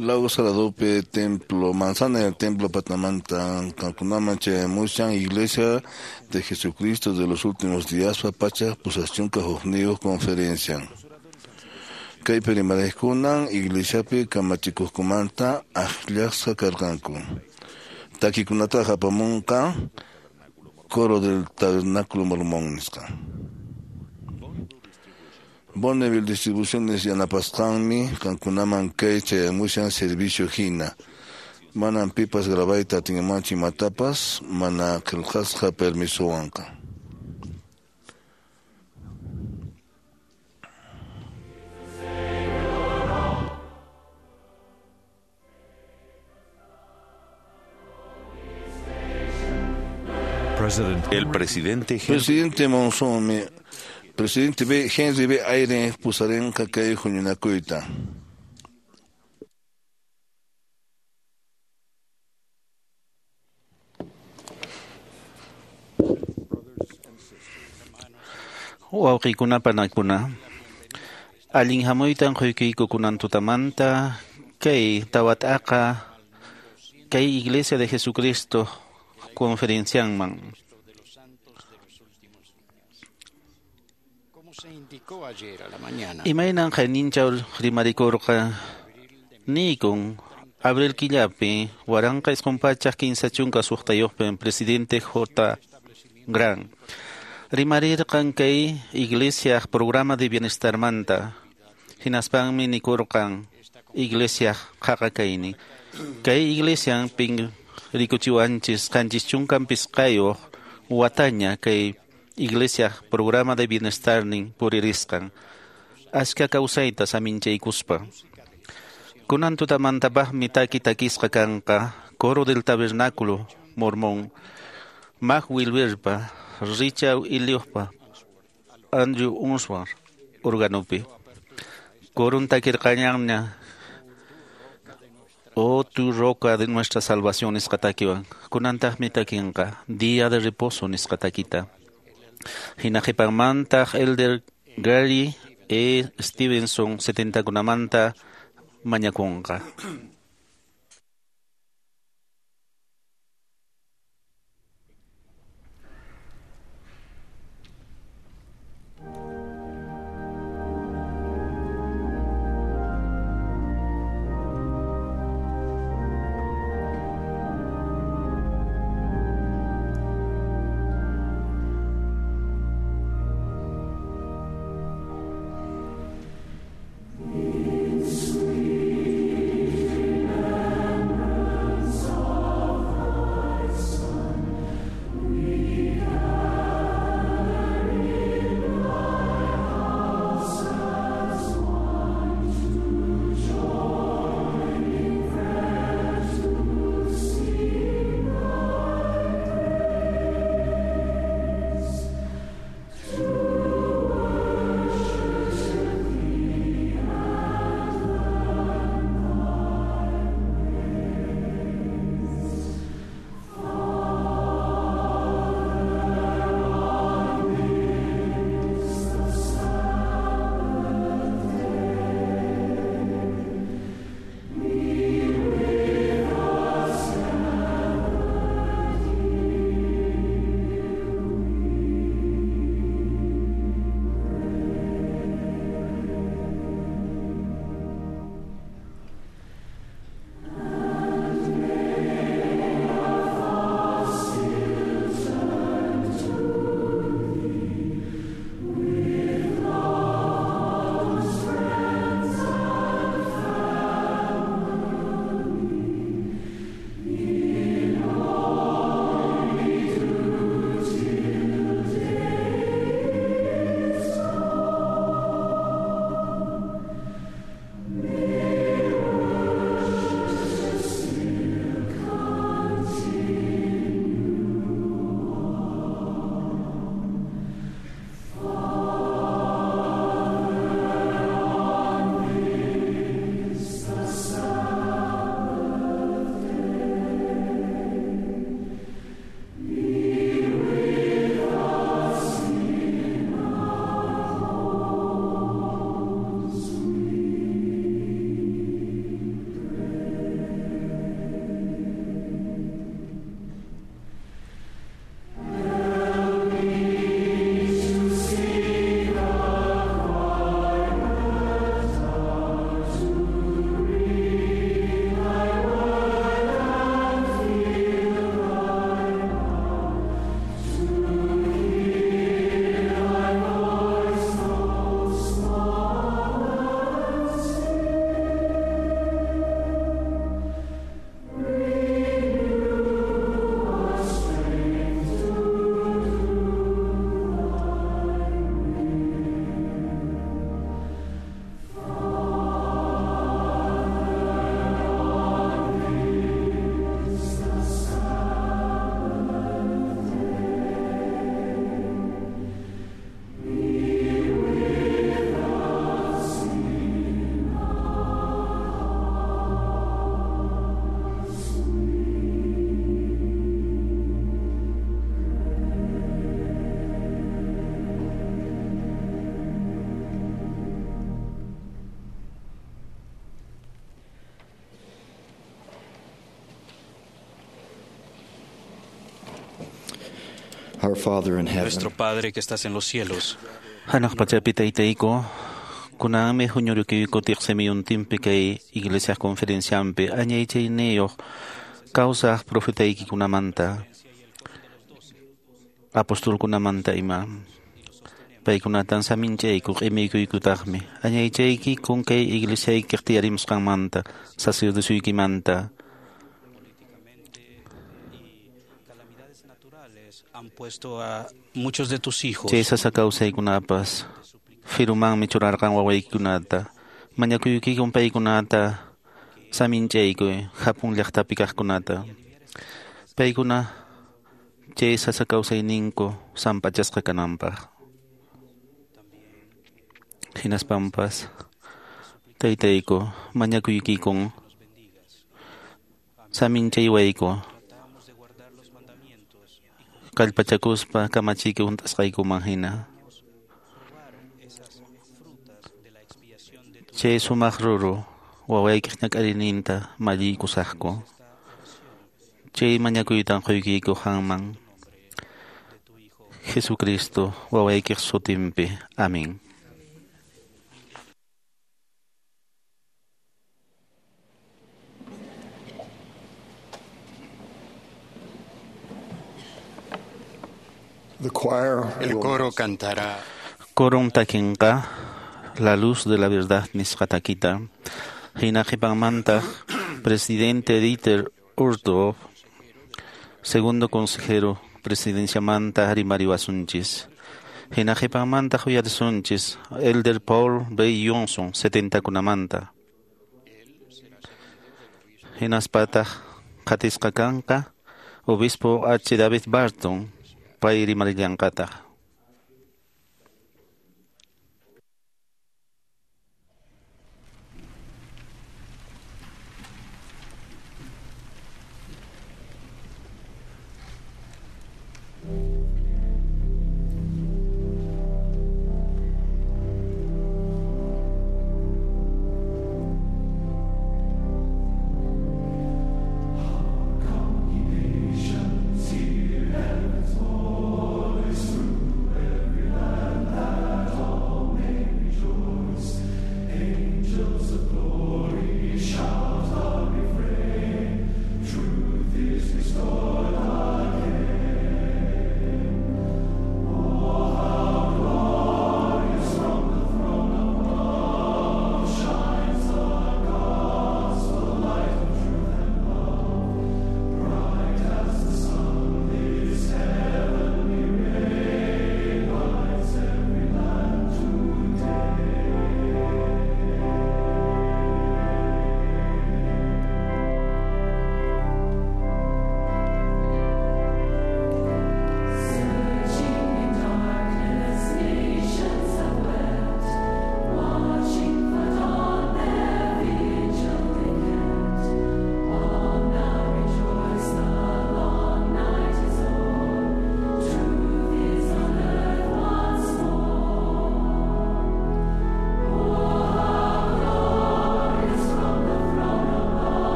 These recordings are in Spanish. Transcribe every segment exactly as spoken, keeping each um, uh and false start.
Lago Saladope, templo, manzana del templo Patamanta, Cancunamanche, Mushan, iglesia de Jesucristo de los últimos días, Papacha, Pusación Cajojneo, conferencia. Kay Perimarejkunan, iglesia Pe, Kamachicuscumanta, Ajlaxa Cargancu. Taquikunata Japamunca, coro del tabernáculo mormónica. Bonneville Distribuciones Yanapascanmi, Cancunaman Keiche, Mushan Servicio Gina. Manan Pipas Grabaita Tingamanchi Matapas, Mana Kelkasja Permiso Anca. El presidente Presidente Monzón, Presidente B. Henry B. Aire Pusaren Kakai Junyunakuita. Wawqikuna panakuna allin hamuytan quykukunan tutamanta kay tawat'aqa kay Iglesia de Jesucristo conferencianman. Imaynan qayninchaw rimarikurqa nikun abril killapi waranqa isqunpachaq quince chunka suqtayuqpin presidente J. Gran rimarirqan kay Iglesia programa de bienestar manta hinaspanmi nikurqan Iglesia qaqakayni kay Iglesia pin rikuchiwanchis kanchis chunkan pisqayuq wataña kay Iglesia programa de bienestar nin puririsqan aska kawsayta saminchaykuspa kunan tutamantapaqmi taki takisqa kanqa coro del tabernáculo mormón Mag Wilberpa Richard Iliospa Andrew Unswar organupi Corun takirqañanña Oh tu roca de nuestra salvación nisqatakiwan kunantaqmi takinqa día de reposo nisqatakita hinaqipanmantaq Elder Gary E. Stevenson setenta kunamanta mañakunqa. Our Father in Nuestro heaven, Padre que estás en los cielos, Hanak pachapita itaiko, kuname hunyuru kiko tiksemi un timpe kay iglesia conferenciampe, añaiche neo, causa profetaiki kunamanta, apostol kunamanta ima, pay kunatan saminche kuk emiko ikutakme, añaiche kun kay iglesia ikirtiarims manta, sacerdocio ikimanta, han puesto a muchos de tus hijos Chesa sa causa ikunapas, firumang michurarkan waway kunata, manyakuyuki kumpay kunata, saminche ko hapong liaktapikak kunata. Pay kuna, chesa sa causa ininko, sampachas ka kanampa. Hinas pampas, taytay ko, manyakuyuki kong, saminche way ko, kalpachakuspa kamachiki untas kay kumangina. Che sumakruro, waway kiknak alininta, mali kusakko. Che manyakuytan kuyki ko hangmang. Jesucristo, waway kiksotimpe. Amén. the choir el will coro cantará Korom takinka, la luz de la verdad niskatakita. Hinakipamanta, presidente Dieter Uchtdorf, segundo consejero, presidencia Manta Harimario Asunchis. Hinakipamanta Huyar Sunchis, Elder Paul B. Johnson, setenta kunamanta. Hinaspata Katiskakanka, obispo H. David Barton, Pairi Marillankata. Nations, hear heaven's voice through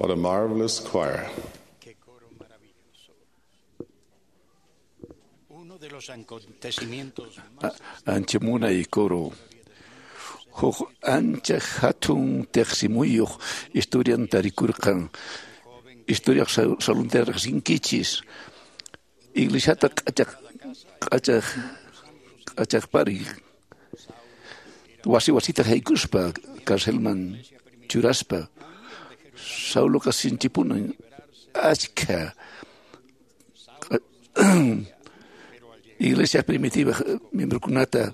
What a marvelous choir. Qué coro maravilloso. Uno de los acontecimientos más Anchemuna y coro. Hoch ancha hatun teximuyuch historian tarikurkan. Historia salunter sinkichis. Iglesiata kachak kachak kachak pari. Wasi wasita heikuspa Karselman churaspa. Saulo kasinchipuna achka. Iglesia primitiva miembro kunata.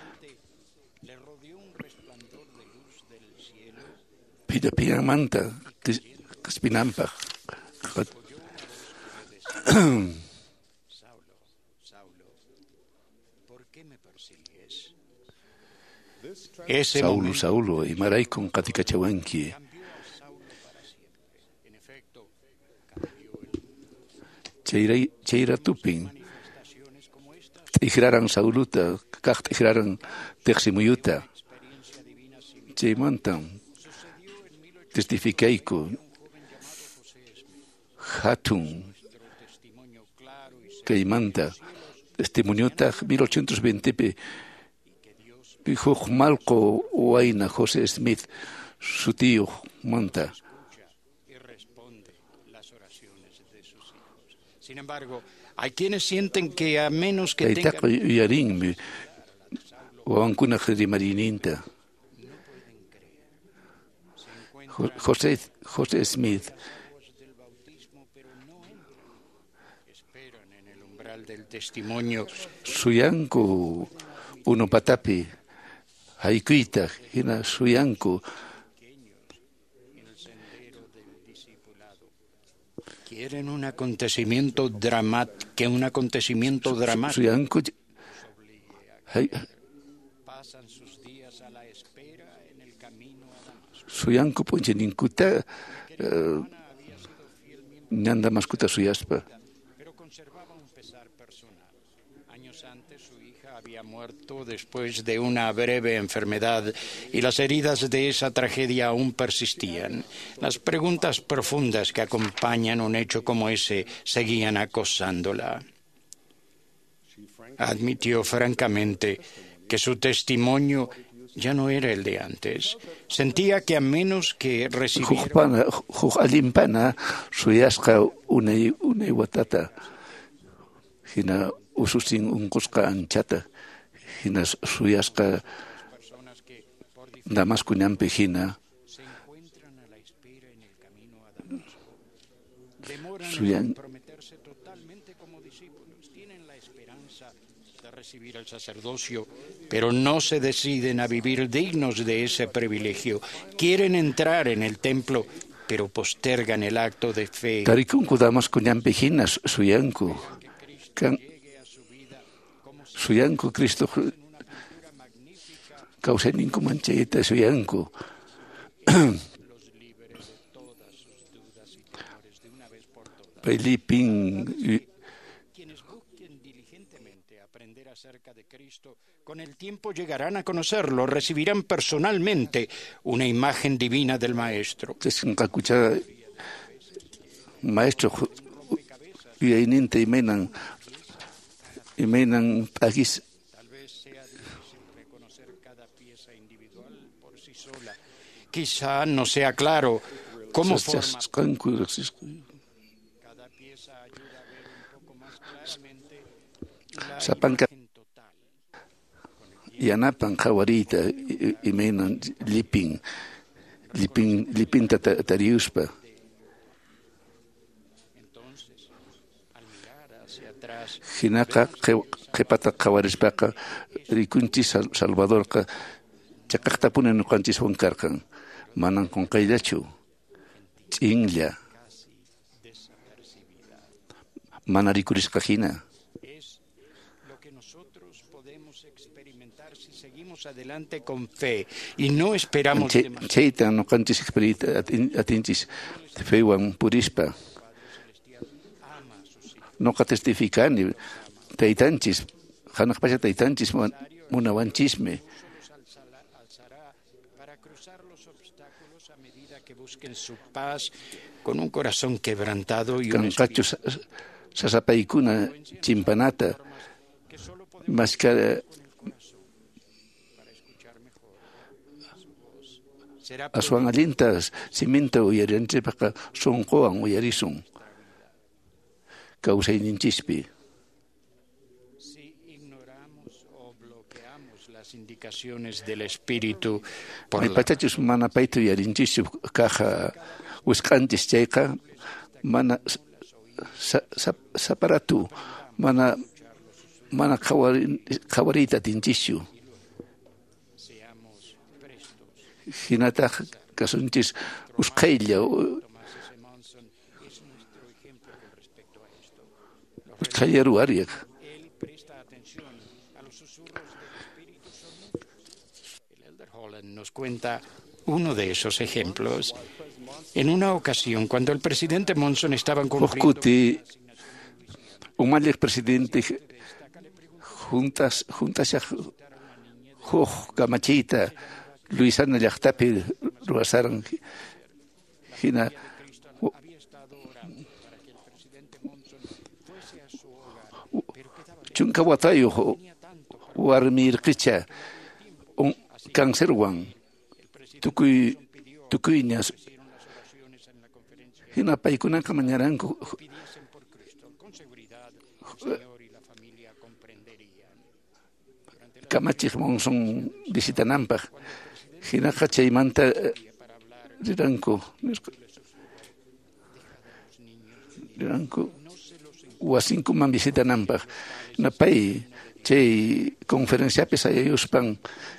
Pida piamanta Spinampa. Saulo, Saulo, ¿por qué me persigues? Ese Saulo, momento Saulo, y maray con Katikachawanki. cambió a Saulo para siempre. En efecto, cambió el Cheira, cheira tupin. manifestaciones como estas. Tijraran Sauluta, kak tijraran Teximuyuta. Experiencia divina similar Cheimantan. sucedió en mil ochocientos Testificaiko. un joven llamado José Smith. Hatun. Nuestro testimonio claro y serio Keimanta. Testimoniota mil ochocientos veinte. Pijo Malco Huayna José Smith. Su tío Manta. escucha y responde las oraciones de sus hijos. Sin embargo, hay quienes sienten que a menos que Kaitako tengan Yarin. Wankuna Marininta. José, José Smith. aguas del bautismo, pero no entran, esperan en el umbral del testimonio. Suyanku uno patapi. Haikuita. Hina Suyanku. En el sendero del discipulado. Quieren un acontecimiento dramático, que un acontecimiento dramático Suyanku. Hay. pasan sus días a la espera en el camino a Damasco. Suyanku poncheninkuta. Ana había sido fiel miembro, Nyanda maskuta suyaspa. pero conservaba un pesar personal. Años antes su hija había muerto después de una breve enfermedad y las heridas de esa tragedia aún persistían. Las preguntas profundas que acompañan un hecho como ese seguían acosándola. Admitió francamente que su testimonio ya no era el de antes. Sentía que a menos que recibiera Jujpana, jujalimpana, suyaska unei unei watata. Hina ususin unkuska anchata. Hina suyaska personas que por damasku nyampe hina. se encuentran a la espera en el camino a Damasco. Demoran Suyan- en comprometerse totalmente como discípulos. Tienen la esperanza de recibir el sacerdocio, pero no se deciden a vivir dignos de ese privilegio. Quieren entrar en el templo, pero postergan el acto de fe. Tarikunku damasku nyampe hina suyanku. Kan suyanku Cristo causeninku manchaita suyanku. Los libere de todas sus dudas y temores de una vez por todas. Pelipin Quienes busquen diligentemente aprender acerca de Cristo, con el tiempo llegarán a conocerlo, recibirán personalmente una imagen divina del Maestro. Tesinkakucha maestro yuyaininte imenan imenan agis Tal vez sea difícil reconocer cada pieza individual por sí sola. Quizá no sea claro cómo forma saskanku cada pieza, ayuda a ver un poco más claramente la Sapanka- imagen total. yanapan kawarita imenan lipin lipin lipin tariuspa Entonces, al mirar hacia atrás, hinaka qepata kawarispaqa rikunchis Salvadorqa chakaqtapunen nuqanchis wankarqan manan qunqayllachu ch'inlla mana rikurisqa hina es lo que nosotros podemos experimentar si seguimos adelante con fe y no esperamos Che- demasiado. chayta nuqanchis experita atinchis feywan purispa Ama a sus hijos. nuqa testificani taytanchis hanaqpacha taytanchis munawanchismi Los alzala- alzará para para cruzar los obstáculos a medida que busquen su paz con un corazón quebrantado y un Kankachu sasapaykuna chimpanata mascara asuan alintas siminta uyaranchipaka sunquwan uyarisun kawsayninchispi. Si ignoramos o bloqueamos las indicaciones del espíritu por May la pachachus mana paytu uyarinchischu kaja wisq'anchis chayqa mana sa- sa- saparatu mana mana qhawari qhawariyta atinchishchu. seamos prestos. Hinataq kasunchis usqhaylla Tomás S. Monson es nuestro ejemplo con respecto a esto. usqhaylla ruwariq. Él presta atención a los susurros del Espíritu son muchos. El Elder Holland nos cuenta uno de esos ejemplos. En una ocasión, cuando el presidente Monson estaba cumpliendo Hukkuti umalliq presidente juntas juntas huq kamachiyta Luisana llaqtapi ruwasaran hina había estado orando para que el presidente Monson fuese a su hogar, pero quedaba chunka watayuq warmi irqicha un cancerwan tukuy tukuyña hicieron las oraciones en la conferencia. hina paykunaqa mañaranku Pidiesen por Cristo. Con seguridad, el Señor y la familia comprenderían. kamachiq Monson visitananpaq hinaqa chaymanta riranku riranku wasinkuman visitananpaq na pay chay conferenciapi sayayuspan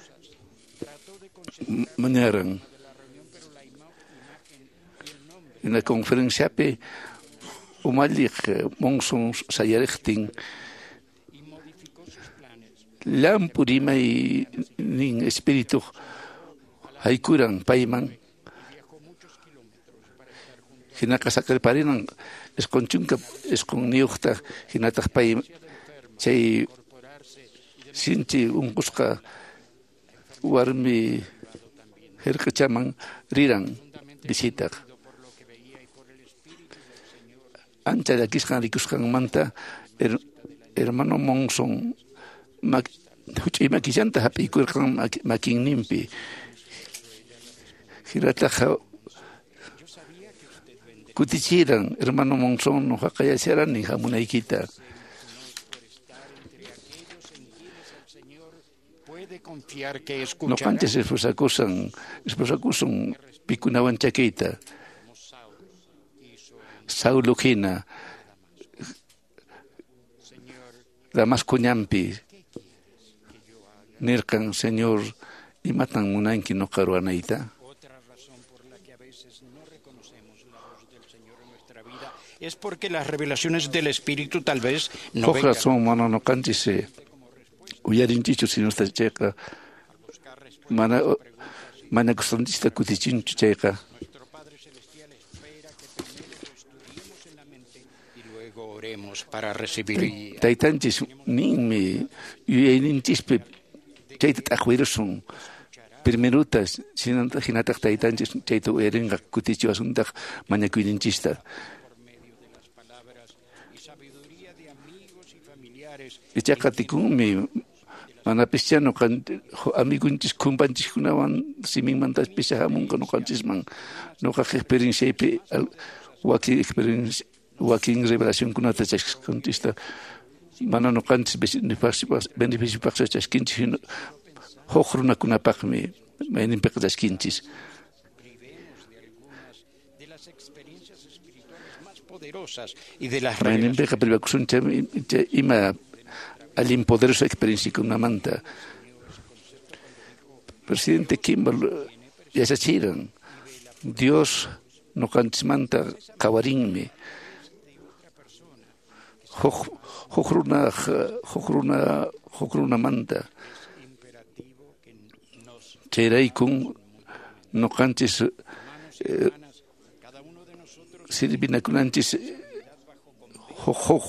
mañaran hina conferenciapi umalliq Monson sayariqtin llamp'urimay nin espíritu haykuran payman hinaqa saqirparinan esqunchunka esqunniyuqta hinataq pay chay sinchi unqusqa warmi hirq'ichaman riran visitaq ancha llakisqan rikusqanmanta her, hermano Monson mak huch'uy makillanta hap'iykurqan makinninpi hirataqa kutichiran hermano Monson nuqaqa yacharani hamunaykita Puede confiar que escuchará noqanchis esposakusan esposakusun pikunawan chakiyta Saulo hina Damaskuñampi nirqan Señor imatan munanki nuqa ruwanayta. Otra razón por la que a veces no reconocemos la voz del Señor en nuestra vida es porque las revelaciones del Espíritu tal vez no Huk vengan razón mana noqanchis uyarinchichu sinusta chayqa mana mana kustanchista kutichinchu chayqa. Nuestro Padre Celestial espera que primero lo estudiemos en la mente y luego oremos para recibir guía. Taytanchis ninmi yuyayninchispi chayta t'aqwirisun primerutas sinanta hinataq taytanchis chayta uyarinqa kutichiwasuntaq mañakuyninchista. Ichaqa tikunmi manapis nuqan amigunchis kumpanchikkunawan siminmantaspis hamunqa nuqanchisman nuqaqa experienciaypi wakin experiencia wakin revelacionkunata chasqanchista mana nuqanchis beneficiopaqcha chaskinchis huk runakunapaqmi mayninpiqa chaskinchis mayninpiqa privakusuncha ima allin poderosa experiencia kunamanta presidente Kimball yachachiran Dios nuqanchimanta qawarinmi huk huk runa huk runa huk runamanta chayraykun nuqanchis sirvinakunanchis huk huk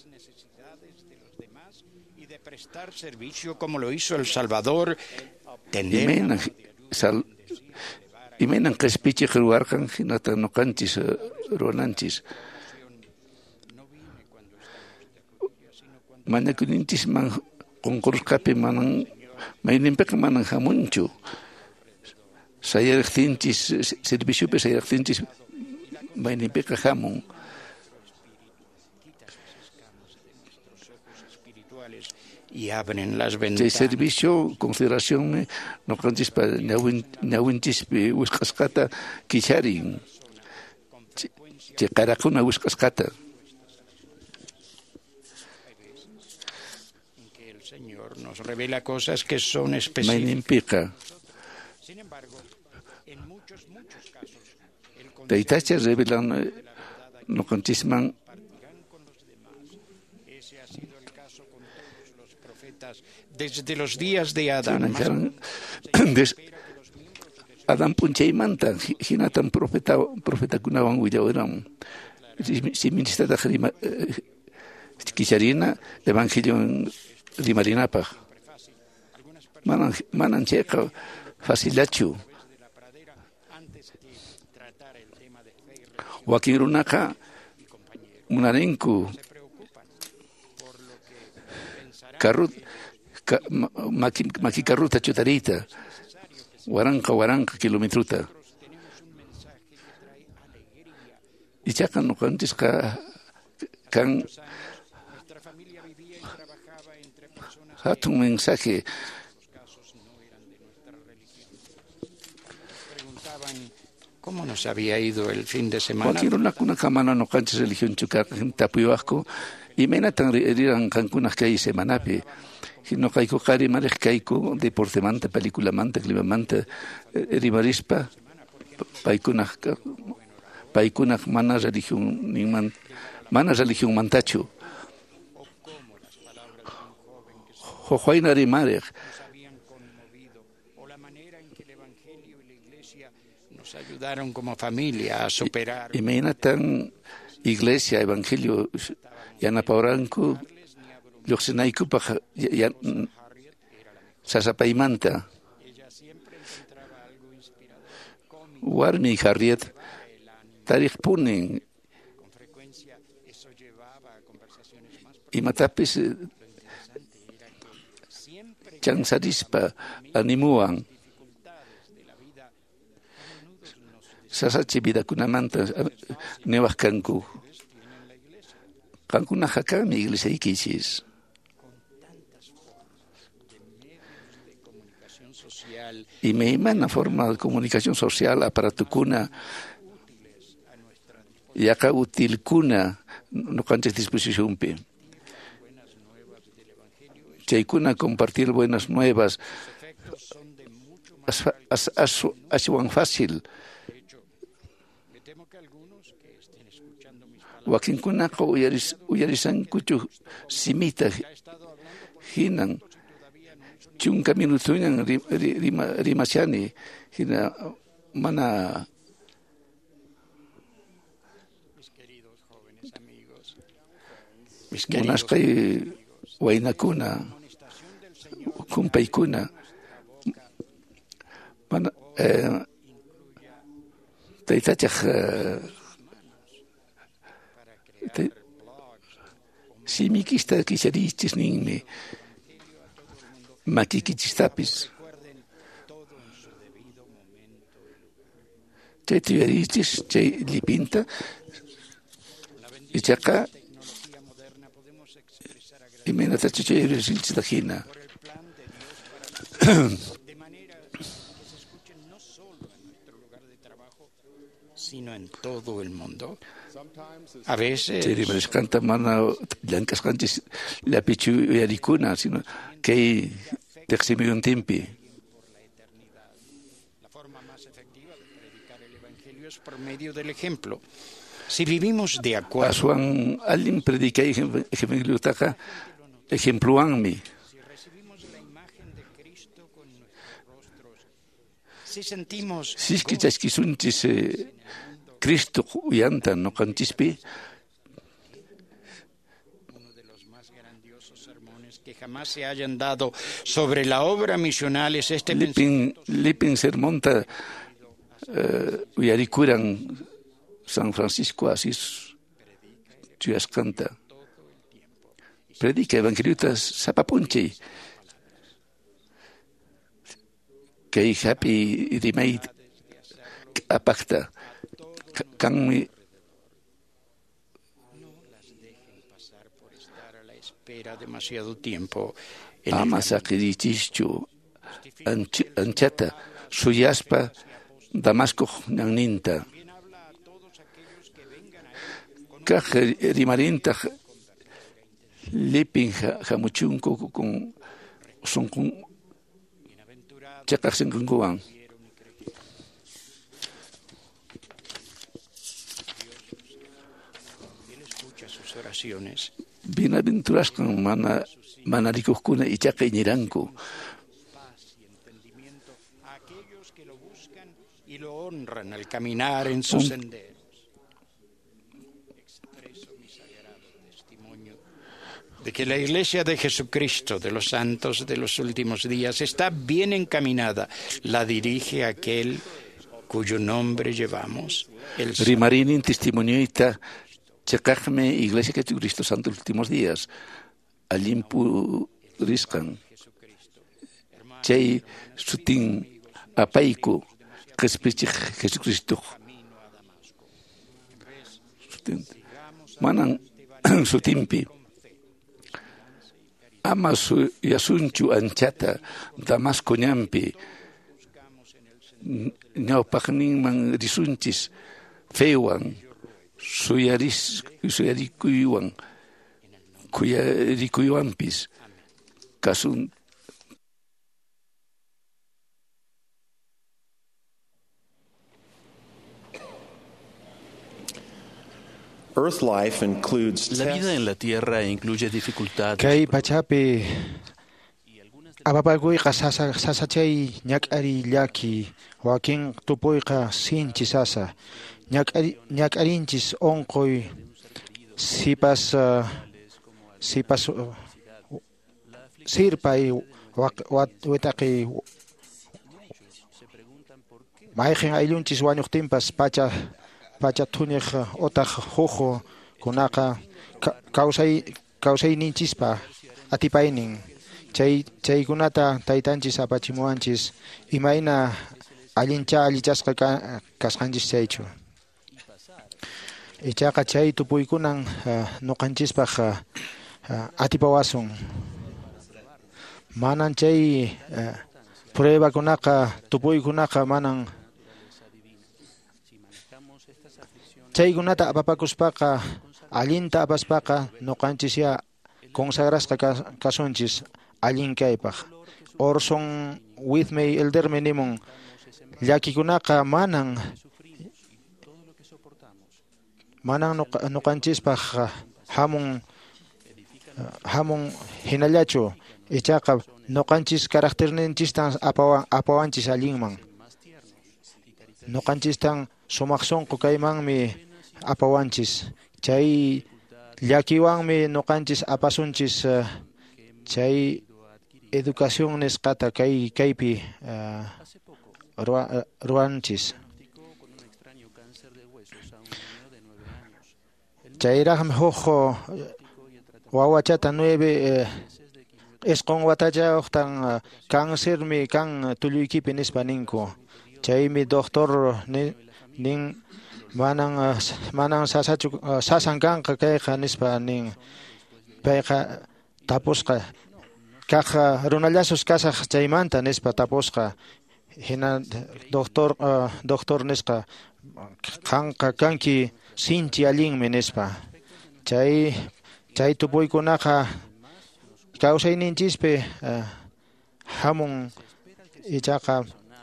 prestar servicio como lo hizo El Salvador, entender Imenan sal Imenan kaspiche kruarkan hinata no canchis ronanchis. Mana kunintis man konkurskapi manan mainimpek manan hamunchu. Saya tinchis servicio pe saya tinchis mainimpek hamun. Y abren las ventanas. De servicio, consideración, no cantis para ñawintis uskascata kicharin. Che caracuna uskascata. Que el Señor nos revela cosas que son específicas. Mainimpika. Sin embargo, en muchos, muchos casos, el De Itacha revelan no cantisman. Ese ha sido el caso con todos los profetas desde los días de Adán. Adam punchei manta, hinatan profeta profeta kunawan willawaram. Si ministra da rima kisarina evangelio rimarinapa. Manan manan checa facilachu. Wakirunaka munarenku Carrut, maki maki carruta chutarita, waranka waranka kilometruta. Y chacan no cantis ka kan hatun mensaje. Preguntaban cómo nos había ido el fin de semana. Cualquier una kuna kamana no cantis religión chucar tapuyasco. Y mena tan riran cancunas que hay semanape. Si no caico cari mares caico de porcemanta, película manta, clima manta, rimarispa, paicunas, paicunas manas religión, ni man, manas religión mantacho. Jojuaina rimarek. O la manera en que el Evangelio y la Iglesia nos ayudaron como familia a superar. Y mena tan iglesia, evangelio, yana pauranku, yoxenaiku paja, ya, sasapaimanta. Warmi y Harriet, tarikh punen. Y matapis, chansarispa, animuan. Sasachi vida kunamanta, nevas kanku. Kankuna jaka mi iglesia ikichis. Y me iman una forma de comunicación social para tu cuna. Y acá útil cuna, no cantes disposición pe. Chaikuna compartir buenas nuevas. As, as, as, as, as fácil. Wakin kunako uyaris uyarisan kuchu simita hinan chunka minutunan rima rimasiani hina mana. Mis queridos jóvenes amigos, mis queridos Monaskai wainakuna kumpaikuna mana eh taitachaj si mi kista kisarichis ninmi makikichistapis chay tiyarichis chay lipinta y chaka y menatachi chay risilchitahina de manera que se escuchen no solo en nuestro lugar de trabajo, sino en todo el mundo. A veces Chiri canta mana blancas cantis la pichu yaricuna sino que teximi un timpi. la forma más efectiva de predicar el evangelio es por medio del ejemplo. Si vivimos de acuerdo, Asuan alguien predica evangelio taka ejempluanmi. si recibimos la imagen de Cristo con nuestros rostros, si sentimos Si es que chasquisunchis Cristo yanta no cantispi uno de los más grandiosos sermones que jamás se hayan dado sobre la obra misional es este Lipin, Lipin Sermonta, uh, Uyarikuran, San Francisco Asís, Chuyascanta. Predica evangeliutas sapapunchi. Que happy dimait apacta. Canmi. Espera demasiado tiempo. Amasa kirichichu anchata suyaspa Damasco naninta. Kaj rimarinta lipin jamuchunko con son con chakasen con guan. Él escucha sus oraciones. Bienaventuras con mana manarikuskuna y chaqeñiranku. Paz y entendimiento a aquellos que lo buscan y lo honran al caminar en sus senderos. Expreso mi sagrado testimonio de que la Iglesia de Jesucristo de los Santos de los últimos días está bien encaminada. La dirige aquel cuyo nombre llevamos. El Rimarinin testimonioita chakajme Iglesia de Jesucristo Santo de los últimos días. Alimpu riskan. Chay sutin apaiku Jesucristo Jesucristo. Manan sutimpi. Ama su yasunchu anchata Damasco ñampi. Ñawpaqnin man risunchis feuan suyaris suyarikuywan kuyarikuywanpis kasun. Earth life includes La vida en la tierra incluye dificultades. Kay pachapi apapakuyqa sasa sasachay ñak'ari llaki wakin tupuyqa sinchi sasa ñak'ari ñak'arinchis onqoy sipas uh, sipas uh, sirpay wetaqi mayqin ayllunchis wañuqtinpas pacha pacha thuniq otaq huqu kunaqa kawsay kawsayninchispa atipaynin chay chaykunata taytanchis apachimuwanchis imayna allincha allichasqa kasqanchis chaychu ichaqa chay tupuykunan nuqanchispaq atipawasun manan chay pruebakunaqa tupuykunaqa manan chaykunata apapakuspaqa allinta apaspaqa nuqanchis ya consagrasqa kasunchis allinkaypaq Orson Whitney eldermi nimun llakikunaqa manan manan nuqanchispaq hamun hamun hinallachu ichaqa nuqanchis caracterninchistan apawan apawanchis allinman nuqanchistan sumaq sunqu kaymanmi apawanchis chay llakiwanmi nuqanchis apasunchis uh, chay educación nisqata kay kaypi uh, ruanchis chayraqmi huk wawachata nueve isqun watacha uqtan cáncermi kan tulluykipi nispa ninku chaymi doctor nin manan manan sasachu sasan kanqa kayqa nispa nin payqa tapusqa kaqa runallasus kasaq chaymanta nispa tapusqa hina doctor uh, doctor nisqa kanqa kanki sinchi allinmi nispa chay chay tupuykunaqa kawsayninchispi uh, hamun ichaqa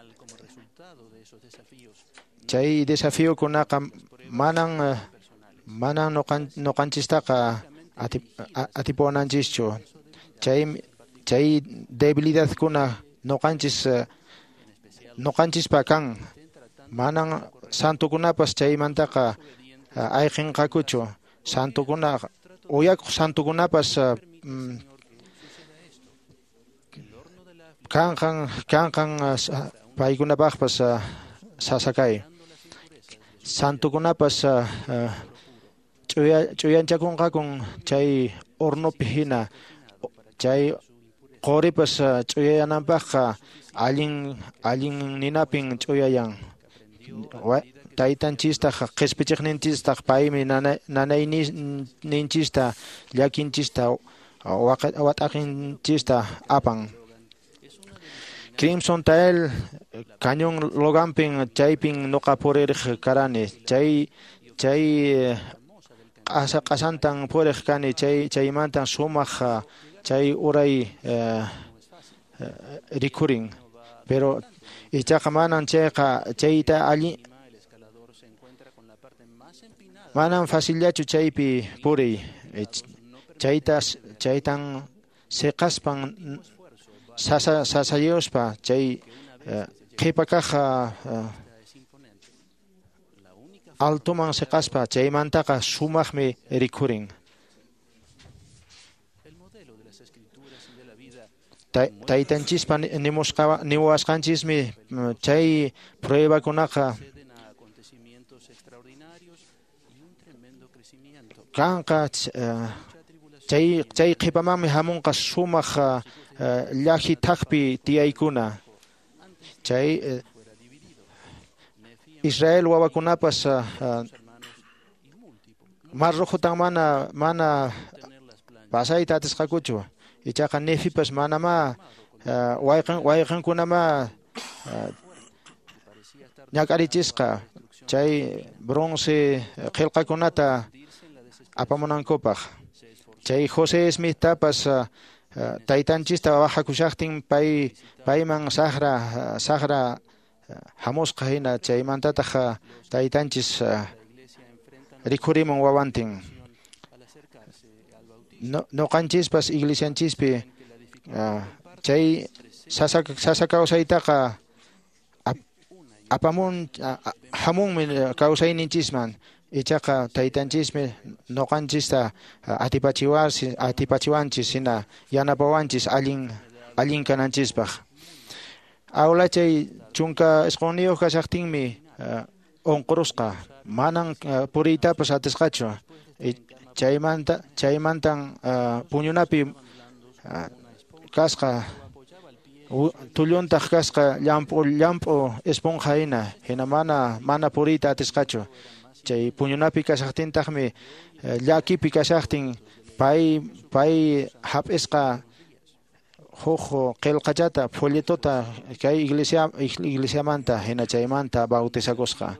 chay desafío kunaqa manan uh, manan noqan noqanchistaqa atip, atipuananchischu chay chay debilidad kuna noqanchis uh, noqanchispa kan manan santukunapas chaymantaqa uh, ayqinqakuchu santukuna uyakuq santukunapas uh, mm, kankan kankan paykunapaqpas sasakay santukunapas ch'uya ch'uyanchakunqakun chay hornopi hina chay qoripas ch'uyayananpaqqa allin allin ninapin ch'uyayan taytanchistaq qhispichiqninchistaq paymi nanayninchista llakinchista wat'aqinchista apan Crimson Tail Cañón Loganpin chaypin nuqa puriq karani chay chay qasa qasantan puriq kani chay chaymantan sumaq chay uray rikurin pero ichaqa manan chayqa chayta alli manan facillachu chaypi puriy chayta chaytan siqaspan sasa sasayospa chay qhipakaqa altuman siqaspa chaymantaqa sumaqmi rikurin taytanchispa niwasqanchismi chay pruebakunaqa kanqa chay chay qhipamanmi hamunqa sumaq llahi thaqpi tiyaykuna chay Israel wawakunapas Mar Rojotan mana mana pasayta atisqakuchu ichaqa Nefipas manama wayqan wayqankunama ñak'arichisqa chay bronce qillqakunata apamunankupaq chay José Smithtapas taytanchista wahakushaqtin pay payman saqra saqra hamusqa hina chaymantataq taytanchis rikurimun wawantin noqanchispas iglesianchispi chay sasa sasa kawsaytaqa apamun hamunmi kawsayninchisman ichaqa taytanchismi noqanchista atipachiwanchis atipachiwanchis hina yanapawanchis allin allin kananchispaq awla chay chunka isquniyuq kasaqtinmi onqurusqa manan puriytapas atisqachu chaymanta chaymantan puñunapi kasqa tulluntaq kasqa llampu llampu esponja hina hina mana mana puriyta atisqachu chay puñunapi kasaqtintaqmi llakipi kasaqtin pay pay hap'isqa huk qillqachata folletota kay iglesia iglesiamanta hina chaymanta bautizakusqa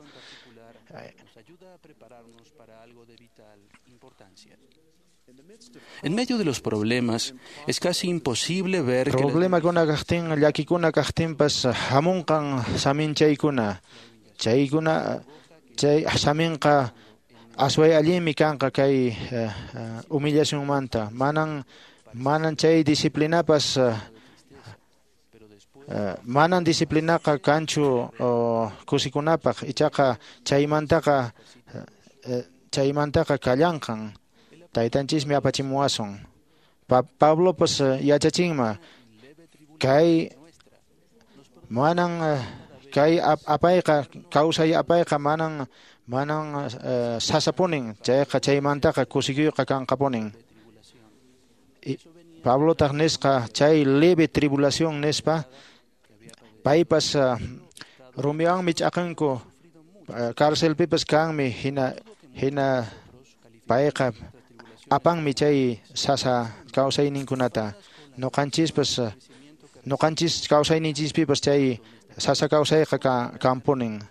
En medio de los problemas, es casi imposible ver que problema kuna kaqtin llakikuna kaqtinpas hamunqan saminchaykuna chaykuna chay saminqa asway allimi kanqa kay humillacionmanta manan manan chay disciplinapas manan disciplinaqa kanchu kusikunapaq ichaqa chaymantaqa chaymantaqa kallanqan taytanchismi apachimuwasun Pablo pues yachachinma kay manan kay apayqa kawsay apayqa manan manan sasapunin chayqa chaymantaqa kusikuyqa kanqapunin Pablo taq nisqa chay leve tribulación nispa paypas rumiwanmi ch'aqanku cárcelpipas kanmi hina hina payqa apanmi chay sasa kawsayninkunata noqanchispas noqanchis kawsayninchispipas chay sasa kawsayqa kanpunin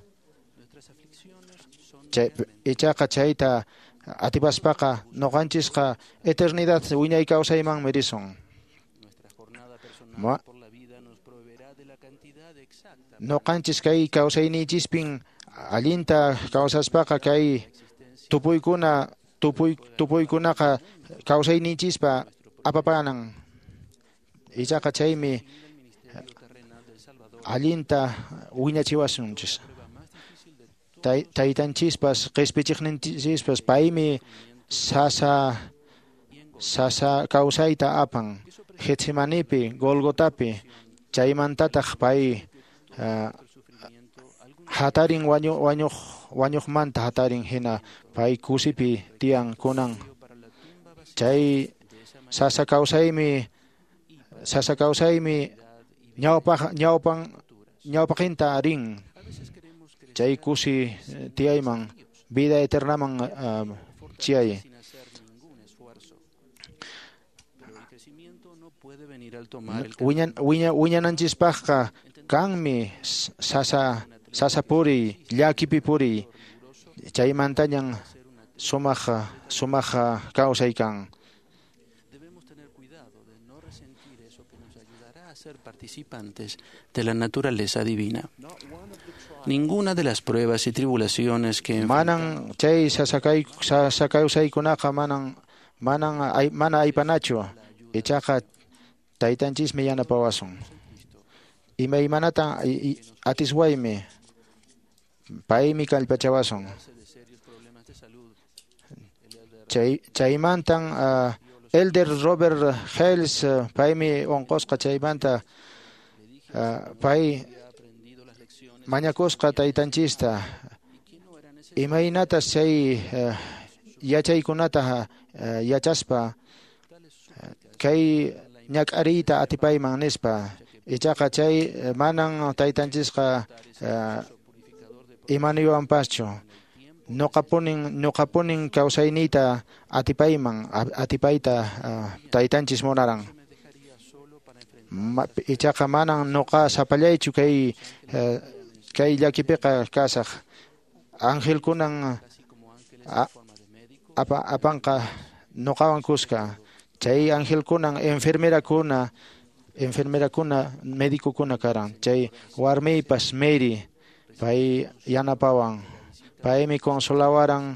chay ichaqa chayta atipaspaqa noqanchisqa eternidad wiñay kawsaymanmi risun noqanchis kay kawsayninchispin allinta kawsaspaqa kay tupuykuna tupuy tupuykunaqa kawsayninchispa apapanan ichaqa chaymi allinta wiñachiwasunchis taytanchispas qhispichiqninchispas paymi sasa sasa kawsayta apan Getsemanipi Golgotapi chaymantataq pay hatarin wañu wañuq wañuqmanta hatarin hina pay kusipi tiyan kunan chay sasa kawsaymi sasa kawsaymi ñawpaq ñawpan ñawpaqinta rin chay kusi tiyayman vida eternaman uh, chiyay wiñan wiña wiñananchispaqqa kanmi sasa sasa puri llakipi puri chaymantañan sumaq sumaq kawsay kan. Ser participantes de la naturaleza divina. Ninguna de las pruebas y tribulaciones que manan chay sasakay sasakawsaykunaqa manan manan ay mana aypanachu ichaqa taytanchismi yanapawasun imaymanata atiswaymi paymi kallpachawasun chay chaymantan uh, Elder Robert Hales uh, paymi onqosqa chaymanta uh, pay mañakusqa taytanchista imaynatas chay uh, yachaykunata uh, yachaspa uh, kay ñak'ariyta atipayman nispa ichaqa chay uh, manan taytanchisqa uh, imanuywanpaschu Noqapunin noqapunin kawsaynita atipayman atipayta uh, taytanchis munaran ichaqa manan noqa sapallaychu kay uh, kay llakipiqa kasaq angelkunan uh, apa apanqa noqawan kuska chay angelkunan enfermerakuna enfermerakuna medicukuna karan chay warmiypas Mary pay yanapawan pay mi consolawaran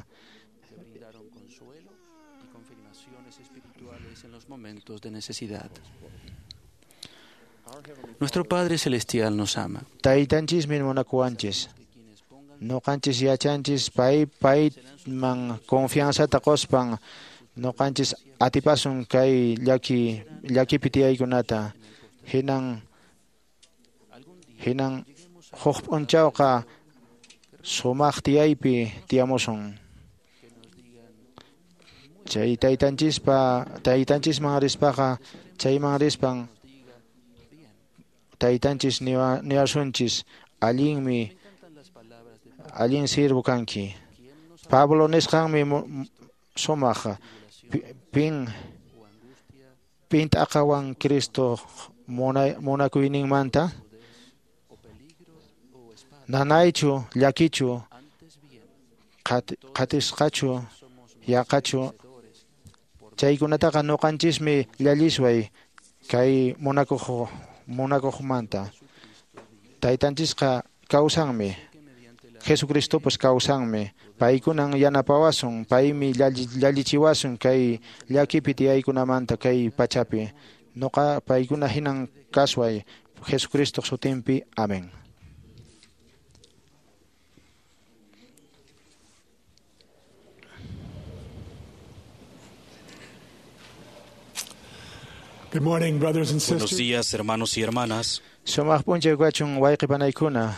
y confirmaciones espirituales en los momentos de necesidad. Nuestro Padre Celestial nos ama. Taytanchis min munakuanchis. Noqanchis yachanchis pay pay man confianza taqospan noqanchis atipasun kay llaki llakipi tiyaykunata hinan hinan huk p'unchawqa sumaq tiyaypi tiyamusun chay taytanchispa taytanchisman rispaqa chayman rispan taytanchis niwasunchis allinmi allin sirvu kanki Pablo nisqanmi sumaq pin pin aqawan Cristo munakuyninmanta nanaychu llakichu qatisqachu yaqachu chaykunataqa noqanchismi llallisway kay munakuq munakuqmanta taytanchisqa kawsanmi Jesucristo pues kawsanmi paykunan yanapawasun paymi llallichiwasun kay llakipi tiyaykunamanta kay pachapi noqa paykuna hinan kasway Jesucristo sutinpi amén. Good morning, brothers and sisters. Buenos días, hermanos y hermanas. Sumaq p'unchay wachun wayqipanaykuna.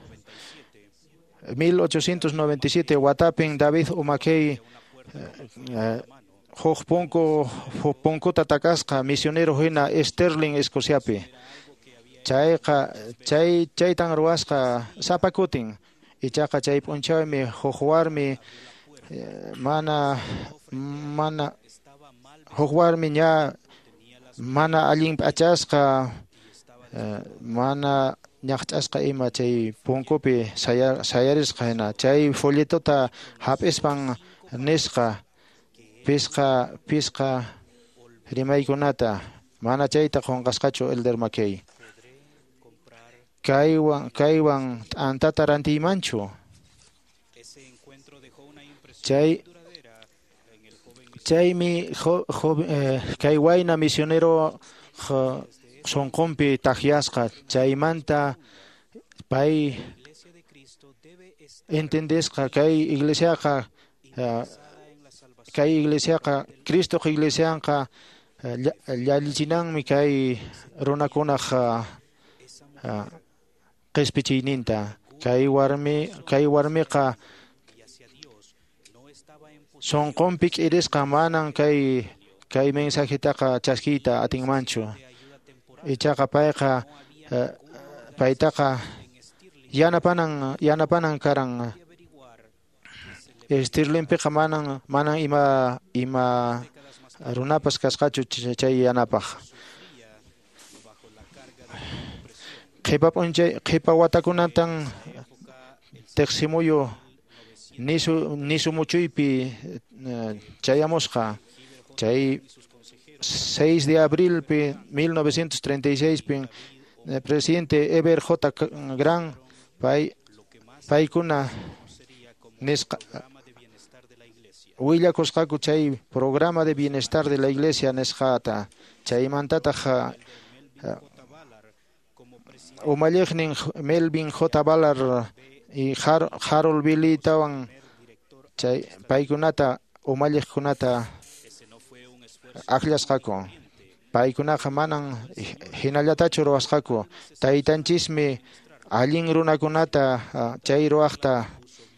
mil ochocientos noventa y siete watapin David Umakey huk punku punkuta takasqa misionero hina Sterling Escociapi. Chayqa chay chaytan ruwasqa sapakutin ichaqa chay p'unchawmi huk warmi mana mana huk warmi ña mana allin p'achasqa mana ñaqch'asqa ima chay punkupi sayarisqa hina chay folletota hap'ispan nisqa pisqa pisqa rimaykunata mana chayta qunqasqachu Elder Mackay kaywan kaywan t'antata rantiymanchu chay chaymi kay wayna misionero sonqunpi takyasqa chaymanta pay entendesqa kay iglesiaqa kay iglesiaqa Cristo iglesianqa llallichinanmi kay runakunaq qishpichiyninta kay warmi kay warmiqa sonqonpi k'irisqa manan kay kay mensajitaqa chaskiyta atinmanchu ichaqa payqa paytaqa yanapanan yanapanan karan Stirlingpiqa manan manan ima ima runapas kasqachu chay yanapaq qhipa p'unchay qhipa watakunatan tiqsimuyu nisu nisu muchuypi chayamusqa chay seis de abril pi mil novecientos treinta y seis pi presidente Eber J. Grant pay paykuna nisqa willakusqaku chay programa de bienestar de la iglesia nisqata chaymantataqa umalliqnin Melvin J. Ballard y Harold Billy tawan chay paykunata umalliqkunata aqllasqaku paykunaqa manan hinallatachu ruwasqaku taytanchismi allin runakunata chay ruwaqta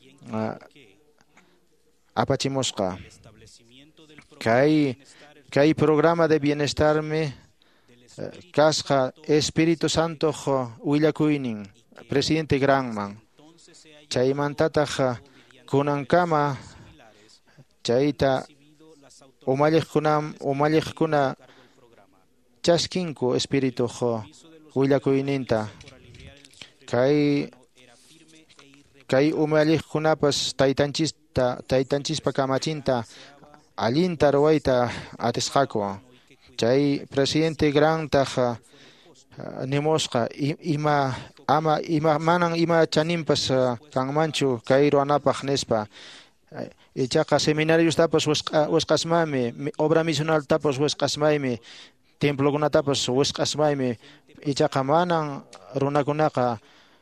apachimusqa kay kay programa de bienestarmi kasqa Espíritu Santo willakuynin presidente Granman chaymantataq kunankama chayta umalliqkuna umalliqkuna chaskinku Espíritu willakuyninta kay kay umalliqkunapas taytanchista taytanchispa kamachinta allinta ruwayta atisqaku chay presidente Grantaq nimusqa ima ama ima manan ima chaninpas kanmanchu kay ruwanapaq nispa ichaqa seminariustapas wisq'asmaymi obra misionaltapas wisq'asmaymi templokunatapas wisq'asmaymi ichaqa manan runakunaqa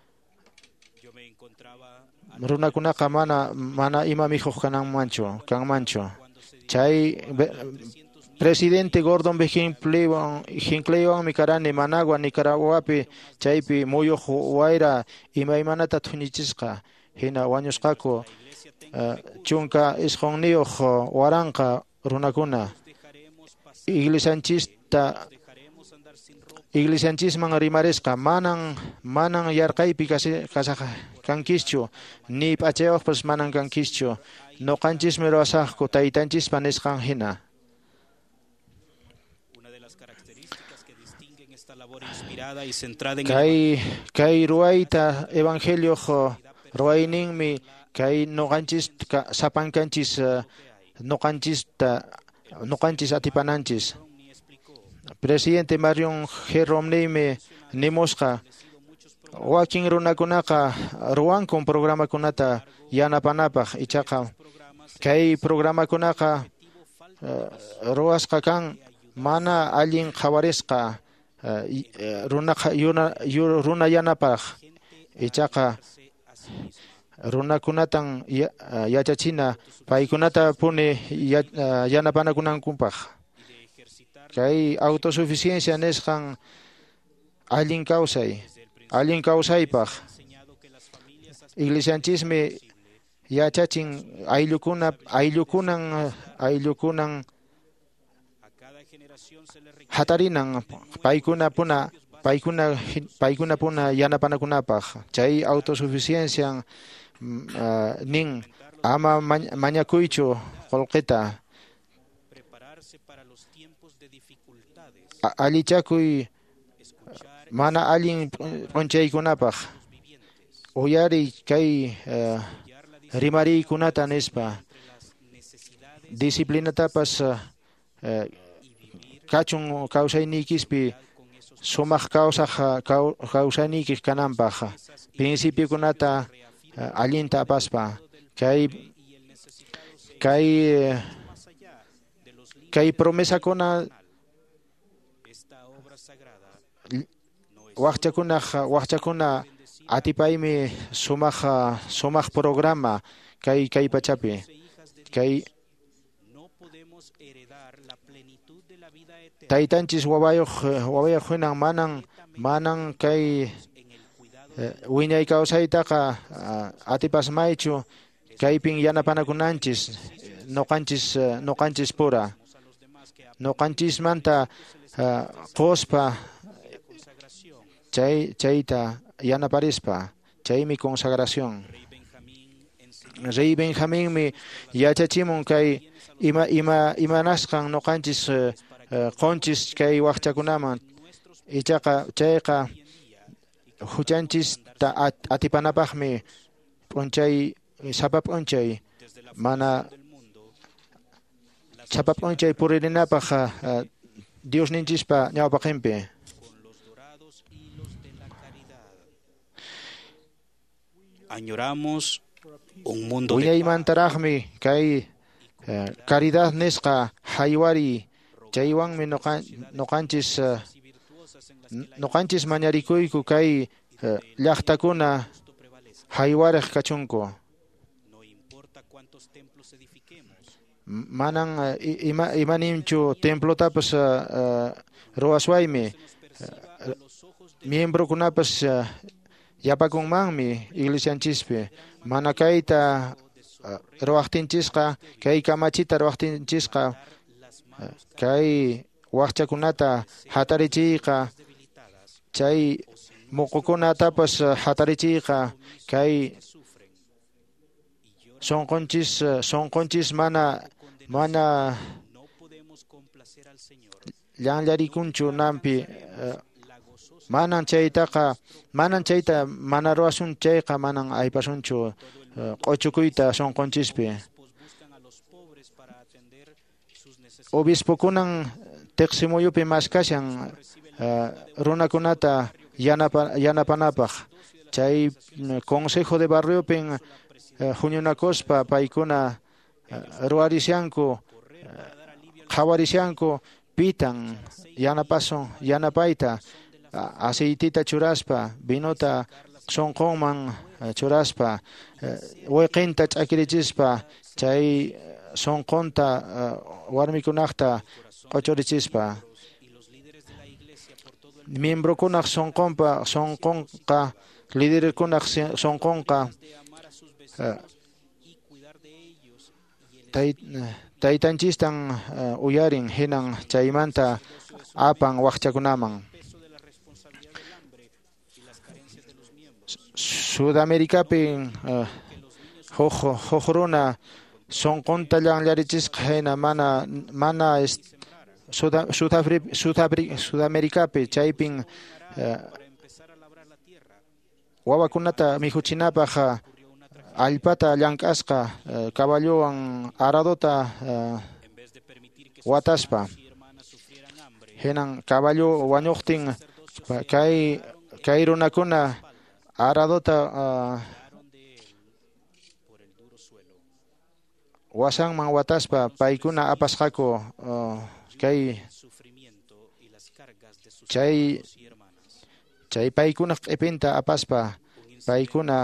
runakunaqa mana mana ima mijuq kananmanchu kanmanchu chay presidente Gordon B. Hinckleywanmi karani Managua Nicaraguapi chaypi muyuq wayra imaymanata thuñichisqa hina wañusqaku chunka isqunniyoq waranqa runakuna iglesianchista iglesianchisman rimarisqa manan manan yarqaypi kasaq kankischu ni p'achayuqpas manan kankischu nuqanchismi ruwasaqku taytanchispa nisqan hina kay kay ruwayta evangelio ruwayninmi kay nuqanchis sapankanchis nuqanchista nuqanchis atipananchis presidente Marion G. Romneymi nimusqa wakin runakunaqa ruwankun programakunata yanapanapaq ichaqa kay programakunaqa ruwasqa kan mana allin qawarisqa runa runa yanapaq ichaqa runakunatan yachachina paykunata puni yanapanakunankupaq kay autosuficiencia nisqan allin kawsay allin kawsaypaq iglesianchismi yachachin ayllukuna ayllukunan ayllukunan hatarinan paykuna puna paykuna paykuna puna yanapanakunapaq chay autosuficiencia nin ama mañakuychu qullqita allichakuy mana allin p'unchaykunapaq uyari kay rimariykunata nispa disciplinatapas kachun kawsayniykispi sumaq kawsaq kawsayniykis kananpaq principiokunata allinta apaspa kay kay kay promesakuna waqchakuna waqchakuna atipaymi sumaq sumaq programa kay kay pachapi kay taytanchis wawayuq wawayuq hinan manan manan kay wiñay kawsaytaqa atipasmaychu kaypin yanapanakunanchis noqanchis noqanchis pura noqanchismanta quspa chay chayta yanaparispa chaymi consagración. Rey Benjamín mi yachachimun kay ima ima imanasqan noqanchis qonchis kay waqchakunaman ichaqa chayqa huchanchis ta atipanapaqmi p'unchay sapa p'unchay mana sapa p'unchay puririnapaq Dios ninchispa ñawpaqinpi. Añoramos un mundo de Wiñaymantaraqmi kay caridad nisqa haywari chaywanmi noqanchis noqanchis mañarikuyku kay llaqtakuna haywariq kachunku. Manan ima imaninchu templotapas ruwaswaymi miembrokunapas yapakunmanmi iglesianchispi mana kayta ruwaqtinchisqa kay kamachita ruwaqtinchisqa kay waqchakunata hatarichiyqa chay muqukunatapas hatarichiyqa kay sonqonchis sonqonchis mana mana llanllarikunchu nampi manan chaytaqa manan chayta mana ruwasun chayqa manan aypasunchu q'uchukuyta sonqonchispi. Obispokunan tiqsimuyupi maskashan runakunata yanapa yanapanapaq chay consejo de barriopin huñunakuspa paykuna ruwarisyanku qhawarisyanku pitan yanapasun yanapayta aceitita churaspa vinota sonqonman churaspa wayqinta ch'akirichispa chay sonqonta warmikunaqta q'uchurichispa miembrokunaq sonqonpa sonqonqa liderkunaq sonqonqa taytanchistan uyarin hinan chaymanta apan waqchakunaman. Sudamericapi huk runa sonqonta llanllarisqa hina mana mana Sudamericapi chaypin wawakunata mihuchinapaq allpata llank'asqa caballuwan aradota wataspa hinan caballu wañuqtin kay kay runakuna aradota wasanman wataspa paykuna apasqaku kay chay chay paykuna q'ipinta apaspa paykuna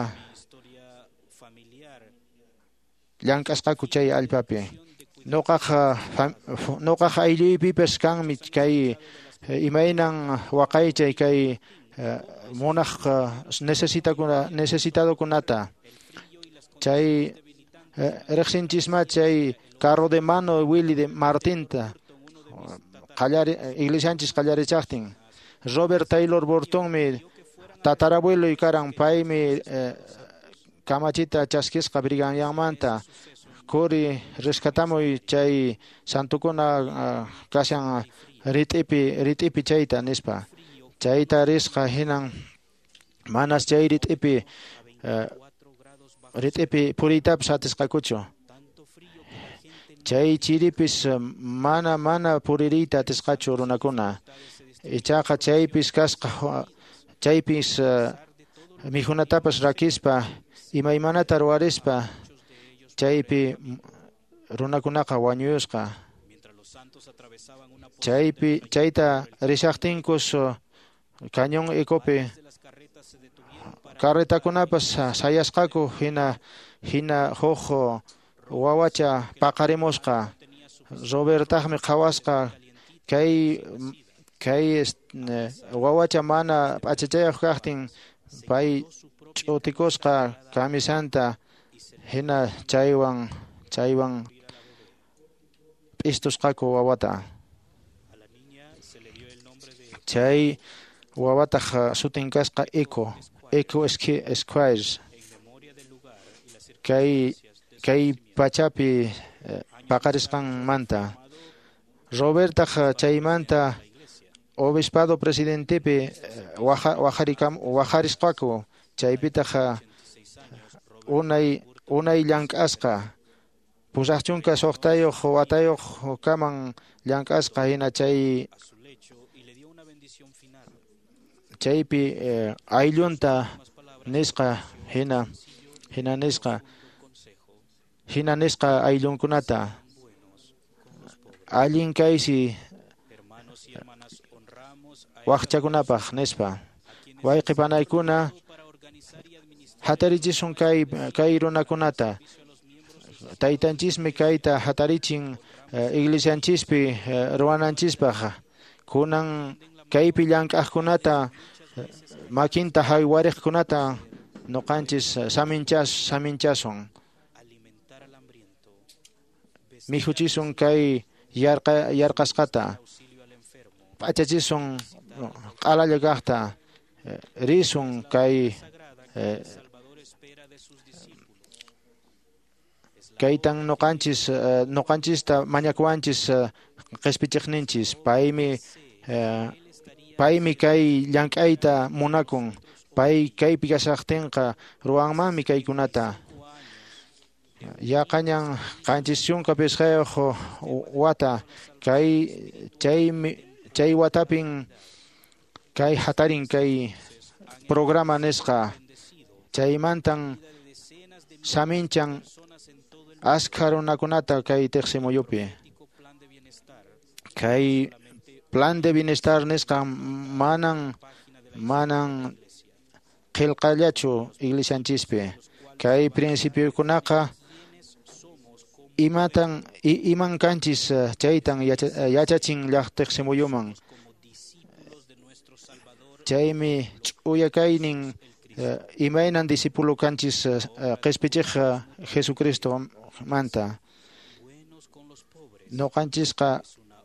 llank'asqaku chay allpapi. Nuqaqa nuqaqa aylluypipas kanmi kay imaynan waqaychay kay munaq necesitakuna necesitadokunata chay riqsinchisma chay carro de mano Willy de Martinta qallari iglesianchis qallarichaqtin Robert Taylor Burtonmi tatarabuelo karan paymi kamachita chaskisqa briganyanmanta kuri rescatamuy chay santukuna kashan rit'ipi rit'ipi chayta nispa chayta risqa hinan manas chay rit'ipi rit'ipi puriytapas atisqakuchu chay chiripis mana mana puririyta atisqachu runakuna ichaqa chaypis kasqa chaypis mijunatapas rakispa imaymanata ruwarispa chaypi runakunaqa wañuyusqa chaypi chayta rishaqtinkus cañón ecopi carretakunapas sayasqaku hina hina huk wawacha paqarimusqa Robertaqmi qhawasqa kay kay wawacha mana p'achachayuq kaqtin pay ch'utikusqa camisanta hina chaywan chaywan p'istusqaku wawata. Chay wawataq sutin kasqa Eco, Eco Squires. Kay kay pachapi paqarisqanmanta. Robertaq chaymanta obispado presidentepi wajarisqaku. Chaypitaq unay unay llank'asqa pusaqchunka suqtayuq watayuq kaman llank'asqa hina chay chaypi eh, ayllunta nisqa hina hina nisqa hina nisqa ayllunkunata allin kaysi waqchakunapaq nispa wayqipanaykuna hatarichisun kay kay runakunata taytanchismi kayta hatarichin iglesianchispi ruwananchispaq kunan kaypi llank'aqkunata makinta haywariqkunata nuqanchis saminchas saminchasun mihuchisun kay yarqa yarqasqata p'achachisun q'alalla kaqta risun kay kaytan nuqanchis nuqanchista mañakuanchis qhispichiqninchis paymi paymi kay llank'ayta munakun pay kaypi kasaqtinqa ruwanmanmi kaykunata yaqañan qanchis chunka pisqayuq wata kay chay chay watapin kay hatarin kay programa nisqa chaymantan saminchan askha runakunata kay tiqsimuyupi kay plan de bienestar nisqa manan manan qillqallachu iglesianchispi kay principiukunaqa imatan iman kanchis chaytan yachachin llaqtiqsimuyuman chaymi ch'uyakaynin imaynan discípulo kanchis qhispichiq Jesucristo manta nuqanchisqa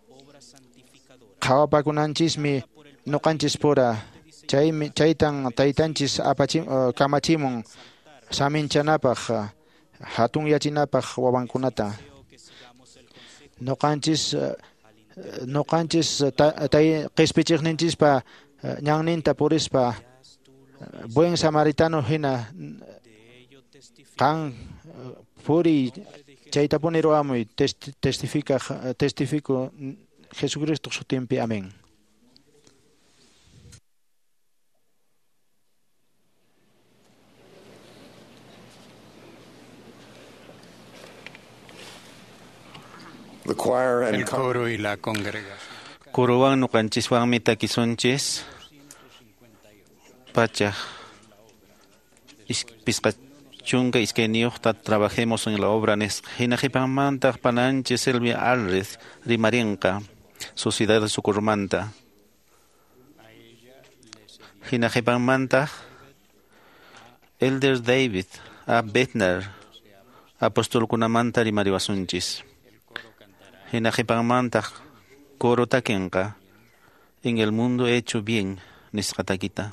qhawapakunanchismi nuqanchis pura chaymi chaytan taytanchis apachim kamachimun saminchanapaq hatun yachinapaq wawankunata nuqanchis nuqanchis tay qhispichiqninchispa ñanninta purispa buen samaritano hina qan puri chaytapuni ruwamuy testifica testifico Jesucristo sutinpi. Amén. The choir and el coro y la congregación. Kuruwan nuqanchiswanmi takisunchis pacha pisqachunka iskeniyuqta trabajemos en la obra nes hinaqipanmantaq pananchis Silvia Alres rimarinqa Sociedad de Socorromanta hinaqipanmantaq Elder David A. Bettner apostolkunamanta rimariwasunchis hinaqipanmantaq coro takenqa en el mundo hecho bien nisqatakita.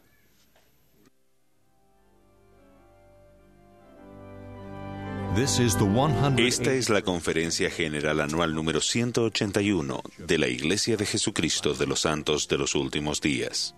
Esta es la Conferencia General Anual número ciento ochenta y uno de la Iglesia de Jesucristo de los Santos de los Últimos Días.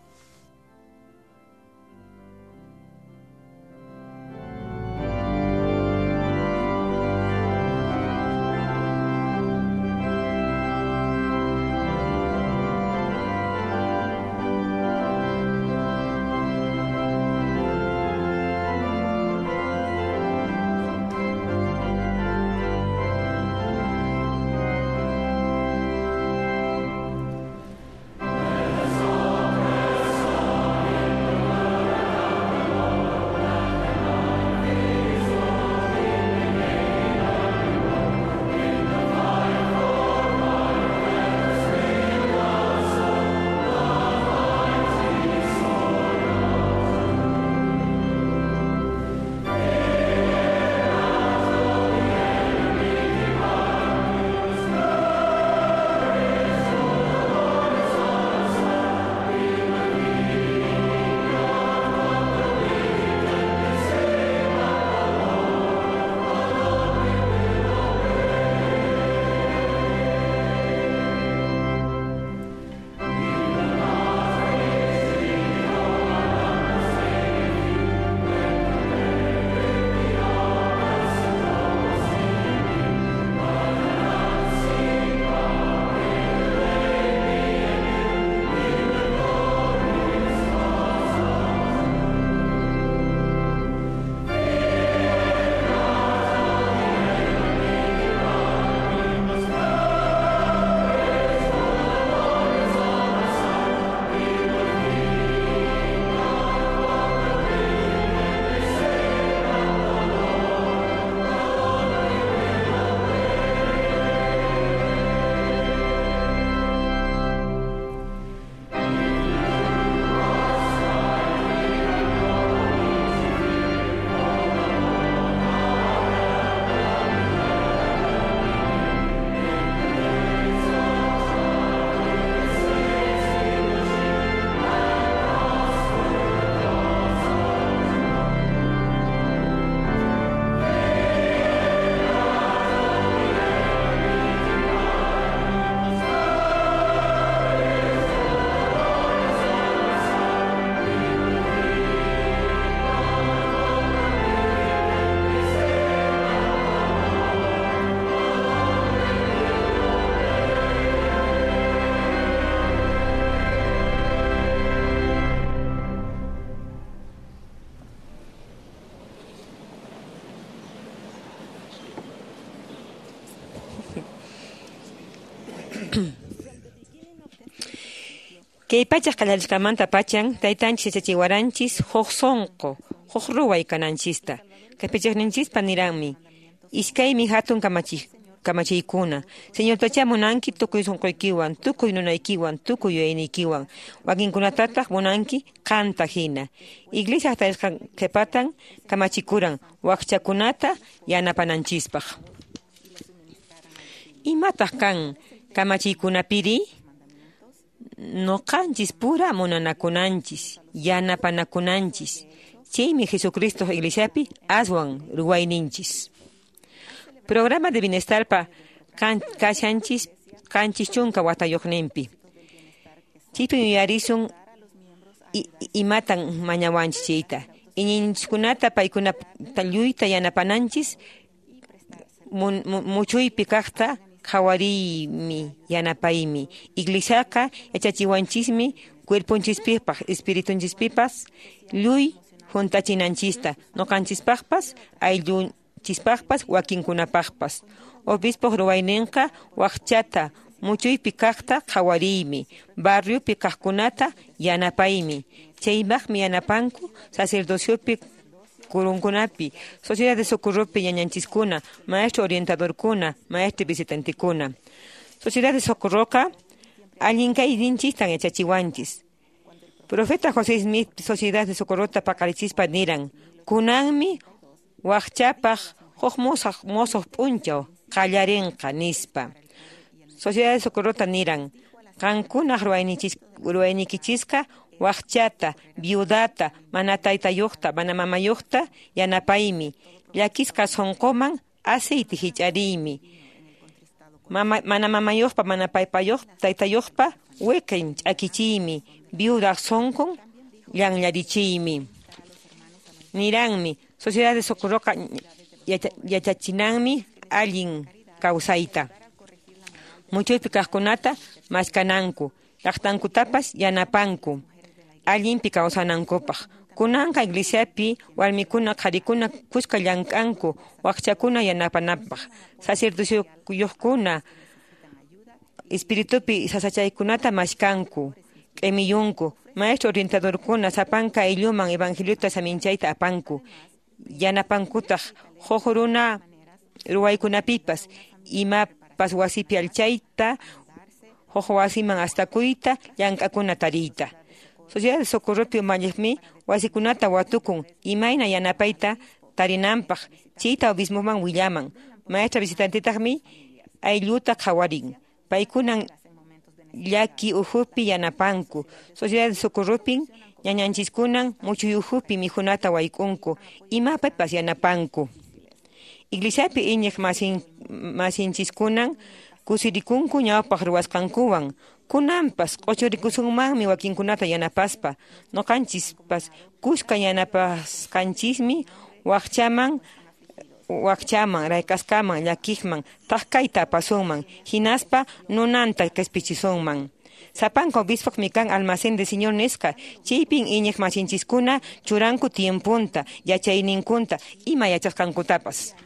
Kay pachak kalaliskamanta pachan taytanchis yachachiwaranchis huk sonqo, huk ruway kananchista. Kay pachakninchispa niranmi. Iskaymi hatun kamachi kamachiykuna. Señor tacha munanki tukuy sunquykiwan, tukuy nunaykiwan, tukuy yuyaynikiwan. Wakinkunatataq munanki qanta hina. Iglesia hatarisqa qhipatan kamachikuran wakchakunata yanapananchispaq. Imataq kan kamachiykunapiri? Noqanchis pura munanakunanchis, yanapanakunanchis. Chaymi Jesucristo iglesiapi aswan ruwayninchis. Programa de bienestar pa kan kashanchis kanchis chunka watayuqninpi. Chaypi yuyarisun imatan mañawanchis chayta. Iñinchkunata paykuna talluyta yanapananchis muchuypi kaqta hawarimi yanapaymi. Iglesiaqa yachachiwanchismi cuerponchispipas, espiritunchispipas, luy juntachinanchista, noqanchispaqpas, ayllunchispaqpas, wakinkunapaqpas. Obispo ruwayninqa waqchata, muchuypi kaqta hawarimi, barriopi kaqkunata yanapaymi. Chaymaqmi yanapanku sacerdociopi kurunkunapi, sociedad de socorropi ñañanchiskuna, maestro orientadorkuna, maestro visitantikuna. Sociedad de socorroca, allinkayninchis tan yachachiwanchis. Profeta José Smith, sociedad de socorrota paqarichispa niran, kunanmi waqchapaq huk mosoq mosoq p'unchaw qallarinqa nispa. Sociedad de socorrota niran, qankunaq ruwaynikichisqa waqchata, viudata, mana taytayuqta, mana mamayuqta yanapaymi. Llakisqa sonqoman aceite hich'ariymi. Mama, mana mamayuqpa, mana paypayuqta, taytayuqpa weqin ch'akichiymi. Viuda sonqon llanllarichiymi. Niranmi, sociedad de socorroqa yachachinanmi allin kawsayta. Muchuypi kaqkunata maskananku, llaqtankutapas yanapanku. Allinpi kawsanankupaq. Kunanqa iglesiapi warmikuna qharikuna kuska llank'anku waqchakuna yanapanapaq. Sacerdociokuyuqkuna espiritupi sasachaykunata maskanku, q'imiyunku. Maestro orientadorkuna sapanka aylluman evangeliota saminchayta apanku. Yanapankutaq huk runa ruwaykunapipas imapas wasipi alchayta, huk wasiman astakuyta, llank'akuna tariyta. Sociedad de socorropi umalliqmi wasikunata watukun, imayna yanapayta tarinanpaq, chayta obismoman willaman. Maestra visitantitaqmi aylluta qhawarin. Paykunan llaki uhupi yanapanku. Sociedad de socorropin ñañanchiskunan muchuy uhupi mijunata wayk'unku. Imapipas yanapanku. Iglesiapi iñiq masin masinchiskunan kusirikunku ñawpaq ruwasqankuwan. Kunanpas q'uchurikusunmanmi wakinkunata yanapaspa. Noqanchispas kuska yanapasqanchismi waqchaman waqchaman, raykaskaman, llakiqman, taqkayta apasunman, hinaspa nunanta q'ispichisunman. Sapanka obispokmi kan almacén de señor nisqa, chaypin iñiq masinchiskuna churanku tiempunta, yachayninkunta, ima yachasqankutapas.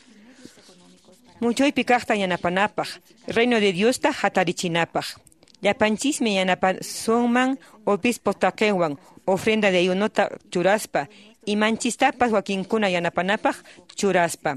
Muchuypi kaqta yanapanapaq, reino de Diosta hatarichinapaq. Llapanchismi yanapasunman obispo taqiwan, ofrenda de ayunota churaspa, imanchistapas wakinkuna yanapanapaq churaspa.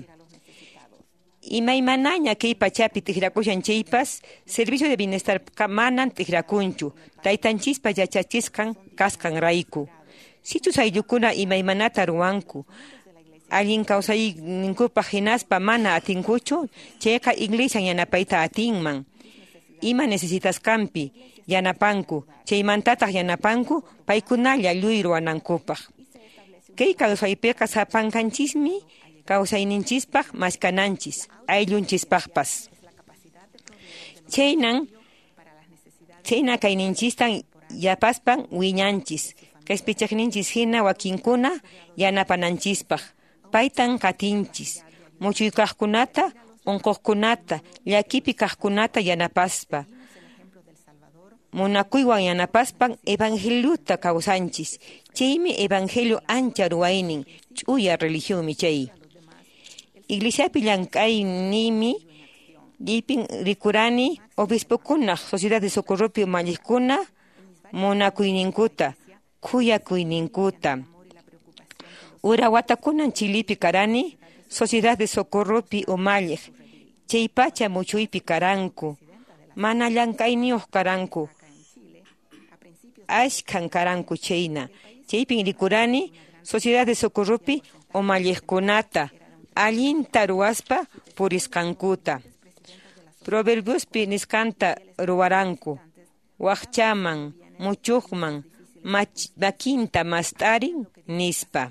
Imaymanaña kay pachapi tiqrakushan chaypas, servicio de bienestar manan tiqrakunchu, taytanchispa yachachisqan kasqan rayku. Sichus ayllukuna imaymanata ruwanku, allin kawsayninkupaq hinaspa mana atinkuchu, chayqa iglesia yanapayta atinman. Ima necesitasqanpi yanapanku, chaymantataq yanapanku, paykunalla lluy ruwanankupaq. Kay kawsaypiqa sapankanchismi kawsayninchispaq maskananchis, ayllunchispaqpas. Chaynan, chayna kayninchistan yapaspan wiñanchis, q'ispichaqninchis hina wakinkuna yanapananchispaq. Paytan qatinchis, muchuy kaqkunata, unquqkunata, llakipi kaqkunata yanapaspa. Munakuywan yanapaspan evangeliota kawsanchis. Chaymi evangelio ancha ruwaynin, ch'uya religionmi chay. Iglesiapi llank'aynimi, lipin rikurani, obispokunaq, sociedad de socorropi umalliqkuna, munakuyninkuta, kuyakuyninkuta. Ura watakunan Chilipi karani, Sociedad de Socorropi umalliq, chaypacha muchuypi karanku, mana llank'ayniyuq karanku, ashkan karanku chayna. Chaypin rikurani Sociedad de Socorropi umalliqkunata, allinta ruwaspa purisqankuta. Proverbiospi niskanta ruwaranku, waqchaman, muchuqman, makinta mast'arin nispa.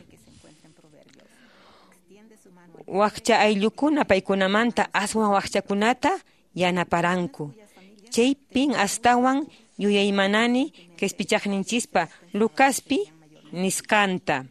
Waqcha ayllukuna paykunamanta aswan waqchakunata yanaparanku. Chaypin astawan yuyaymanani qispichaqninchispa Lucaspi niskanta.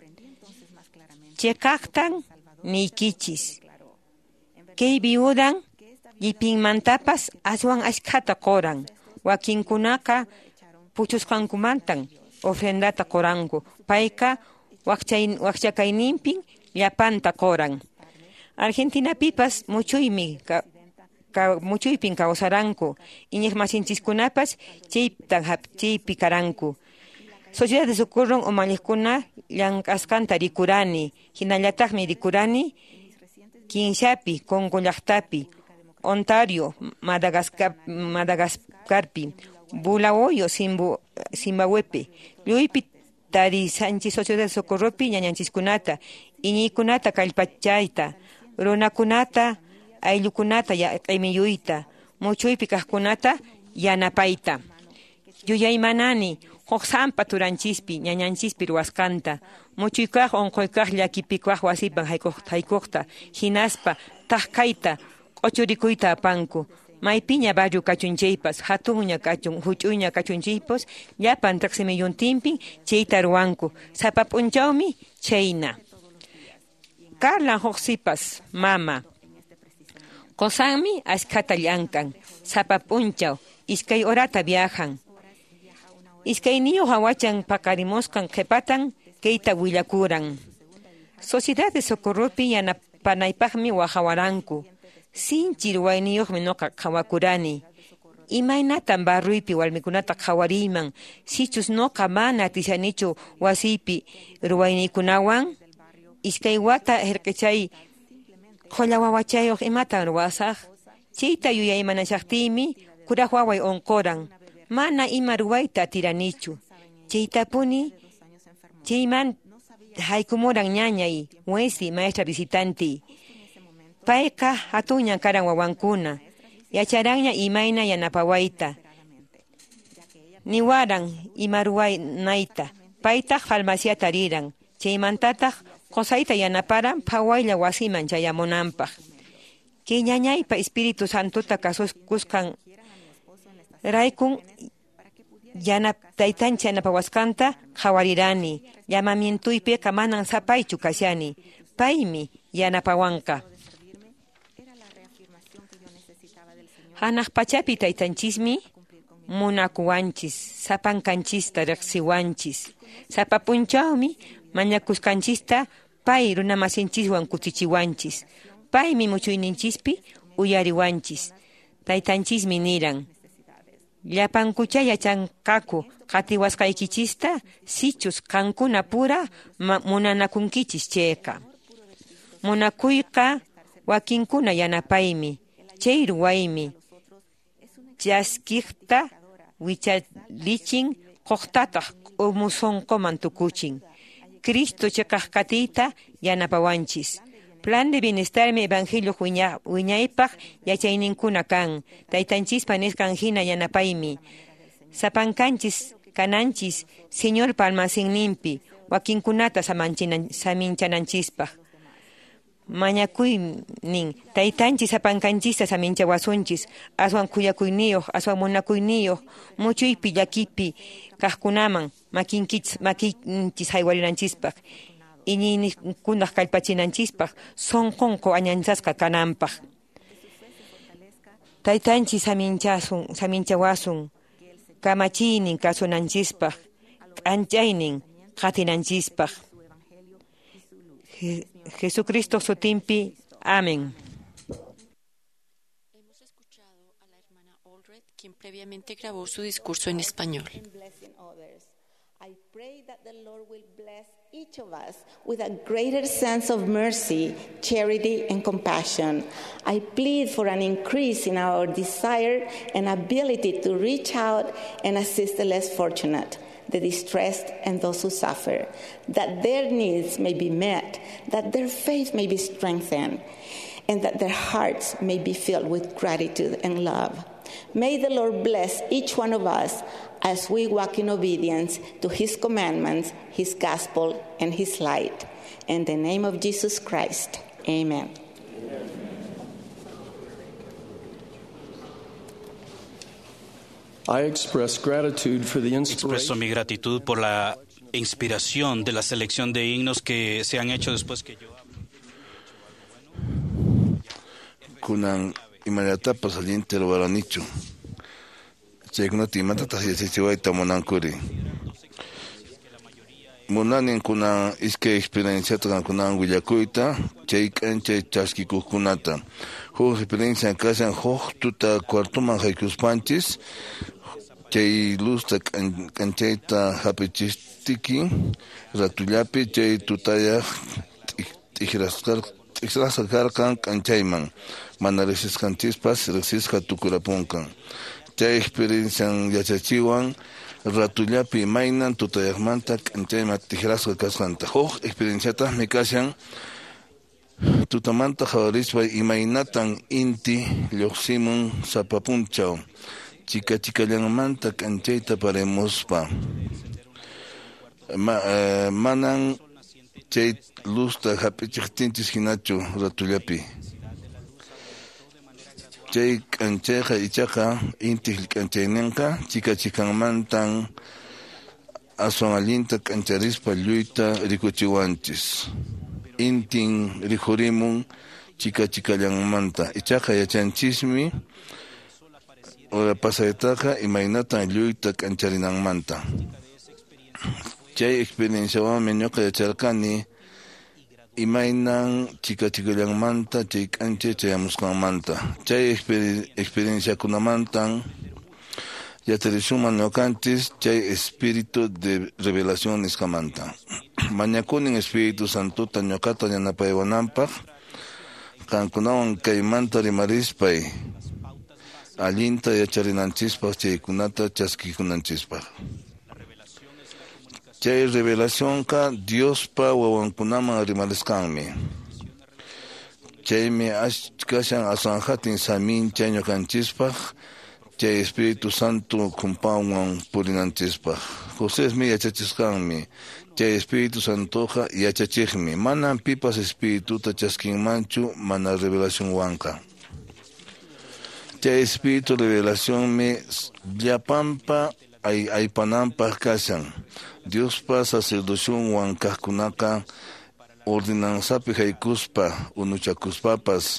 Chekaqtan niykichis. Kay viudan llipinmantapas aswan ashkata qoran. Wakinkunaqa puchusqankumantan ofrendata qoranku. Payqa waqchakayninpin llapanta qoran. Argentinapipas muchuymi ka, ka, muchuypin kawsaranku. Iñiq masinchikkunapas chaypi karanku. Sociedad de Socorro umalliqkuna llank'asqanta rikurani. Hinallataqmi rikurani Kinshapi, Congo llaqtapi, Ontario, Madagascar, Madagascarpi, Bulawayo, Zimbabwepi, Lluypi tarisanchis Sociedad de Socorropi ñañanchiskunata, iñiykunata kallpachayta, runakunata, ayllukunata q'imiyuyta, muchuypi kaqkunata yanapayta. Yuyaymanani, Hoxampa turanchispi, ñañanchispi ruwasqanta, muchuykaq unquykaq llakipikaq wasipan haykukta, hinaspa, tajkayta, q'uchurikuyta apanku. Maypiña barrio kachunchaypas, hatuña kachun, huch'uyña kachunchaypas, llapan taqsimiyuntinpin chayta ruwanku. Sapa p'unchawmi chayna. Carla Hoxipas, mama. Qosanmi ashkata llankan, sapa p'unchaw, iskay horata viajan. Iskayniyuq hawachan paqarimusqan qhipatan kayta willakuran. Sociedad de Socorropi yanapanaypaqmi wahawaranku. Sinchi ruwayniyuqmi nuqa qhawakurani. Imaynatan barruypi walmikunata qhawariyman, sichus nuqa mana atishanichu wasiypi ruwayniykunawan, iskay wata hirqichay qolla wawachayuq imatan ruwasaq. Chayta yuyaymanashaqtiymi kuraq waway unquran. Mana ima ruwayta tiranichu. Chaytapuni, chayman haykumuran ñañay, wesi, maestra visitante. Payqa hatuña karan wawankuna. Yacharanña imayna yanapawayta. Niwaran ima ruwaynayta. Paytaq farmaciata riran. Chaymantataq qusayta yanaparan phawaylla wasiman chayamunanpaq. Kay ñañaypa Espíritu Santuta kasuskusqan raykun yana taytancha yanapawasqanta qhawarirani. Llamamientuypiqa manan sapaychu kashani. Paymi yanapawanqa. Hanaq pachapi taytanchismi munakuwanchis, sapankanchista riqsiwanchis. Sapa p'unchawmi mañakusqanchista pay runamasinchiswan kutichiwanchis. Paymi muchuyninchispi uyariwanchis. Taytanchismi niran. Llapankucha yachanqaku qatiwasqaykichista sichus qankuna pura munanakunkichis chayqa. Munakuyqa wakinkuna yanapaymi, chay ruwaymi. Chaskiqta wichalichin qoqtataq umusunquman tukuchin. Cristo chaqaq katiyta yanapawanchis. Plan de bienestarmi evangelio wiñaypaq yachayninkuna kan. Taytanchispa nisqan hina yanapaymi. Sapankanchis kananchis Señor palmasinninpi wakinkunata saminchananchispaq. Mañakuynin taytanchis sapankanchista saminchawasunchis, aswan kuyakuyniyuq, aswan munakuyniyuq, muchuypi llakipi kaqkunaman makinchis makinchis haywariranchispaq. Iñiykunaq kallpachinanchispaq sunqunqu añanchasqa kananpaq. Taytanchis saminchasun, saminchawasun, kamachiynin kasunanchispaq, k'anchaynin qatinanchispaq. Jesucristo sutimpi. Amén. Hemos escuchado a la hermana Allred, quien quien previamente grabó su discurso en español. I pray that the Lord will bless each of us with a greater sense of mercy, charity, and compassion. I plead for an increase in our desire and ability to reach out and assist the less fortunate, the distressed, and those who suffer, that their needs may be met, that their faith may be strengthened, and that their hearts may be filled with gratitude and love. May the Lord bless each one of us as we walk in obedience to His commandments, His gospel, and His light. In the name of Jesus Christ, amen. I express gratitude for the Expreso mi gratitud por la inspiración de la selección de himnos que se han hecho después que yo kunan imayatapas saliente lo varanicho chekuna timata tasiyasichiwaita monankuri monanin kunan iske experiencia tan kunan willakuita cheik'anche chaskikukunata huk experiencia kasan huk tuta cuartuman haykuspanchis chay lusta kanchayta hapichishtiki ratullapi chay tutaya tijraskar tijraskarkan kanchayman mana resiskantispas resisqa tukurapunkan chay experiencia yachachiwan ratullapi maynan tutayaqmanta kanchayman tijrasqa kasqanta huk experienciata mikashan tutamanta hawarispa imaynatan inti lluqsimun sapapunchaw chika chikallanmanta kanchayta paremuspa Ma, uh, manan chay lusta hapichiqtinchis hinachu ratullapi chay kanchayqa ichaqa inti kanchayninqa chika chikanmantan aswan allinta kancharispa lluyta rikuchiwanchis intin rikurimun chika chikallanmanta ichaqa yachanchismi ora pasaytaqa imaynatan lluyta kancharinanmanta chay experienciawanmi ñuqa yacharkani imaynan chika chikallanmanta chay k'anchay chayamusqanmanta chay experienciakunamantan yacharishunman ñuqanchis chay espíritu de revelación nisqamanta mañakunin Espíritu Santuta ñuqata yanapaywananpaq qankunawan kaymanta rimarispay allinta yacharinanchispaq chaykunata chaskikunanchispaq chay revelacionqa Diospa wawankunaman rimarisqanmi chaymi kashan aswan hatin samincha ñuqanchispaq chay Espíritu Santo kumpanwan purinanchispaq Josésmi yachachisqanmi chay Espíritu Santoqa yachachiqmi manan pipas espírituta chaskinmanchu mana revelacionwanqa chay espíritu revelacionmi llapanpa ay aypananpaq kashan Diospa sacerdocionwan kaqkunaqa ordenanzapi haykuspa unuchakuspapas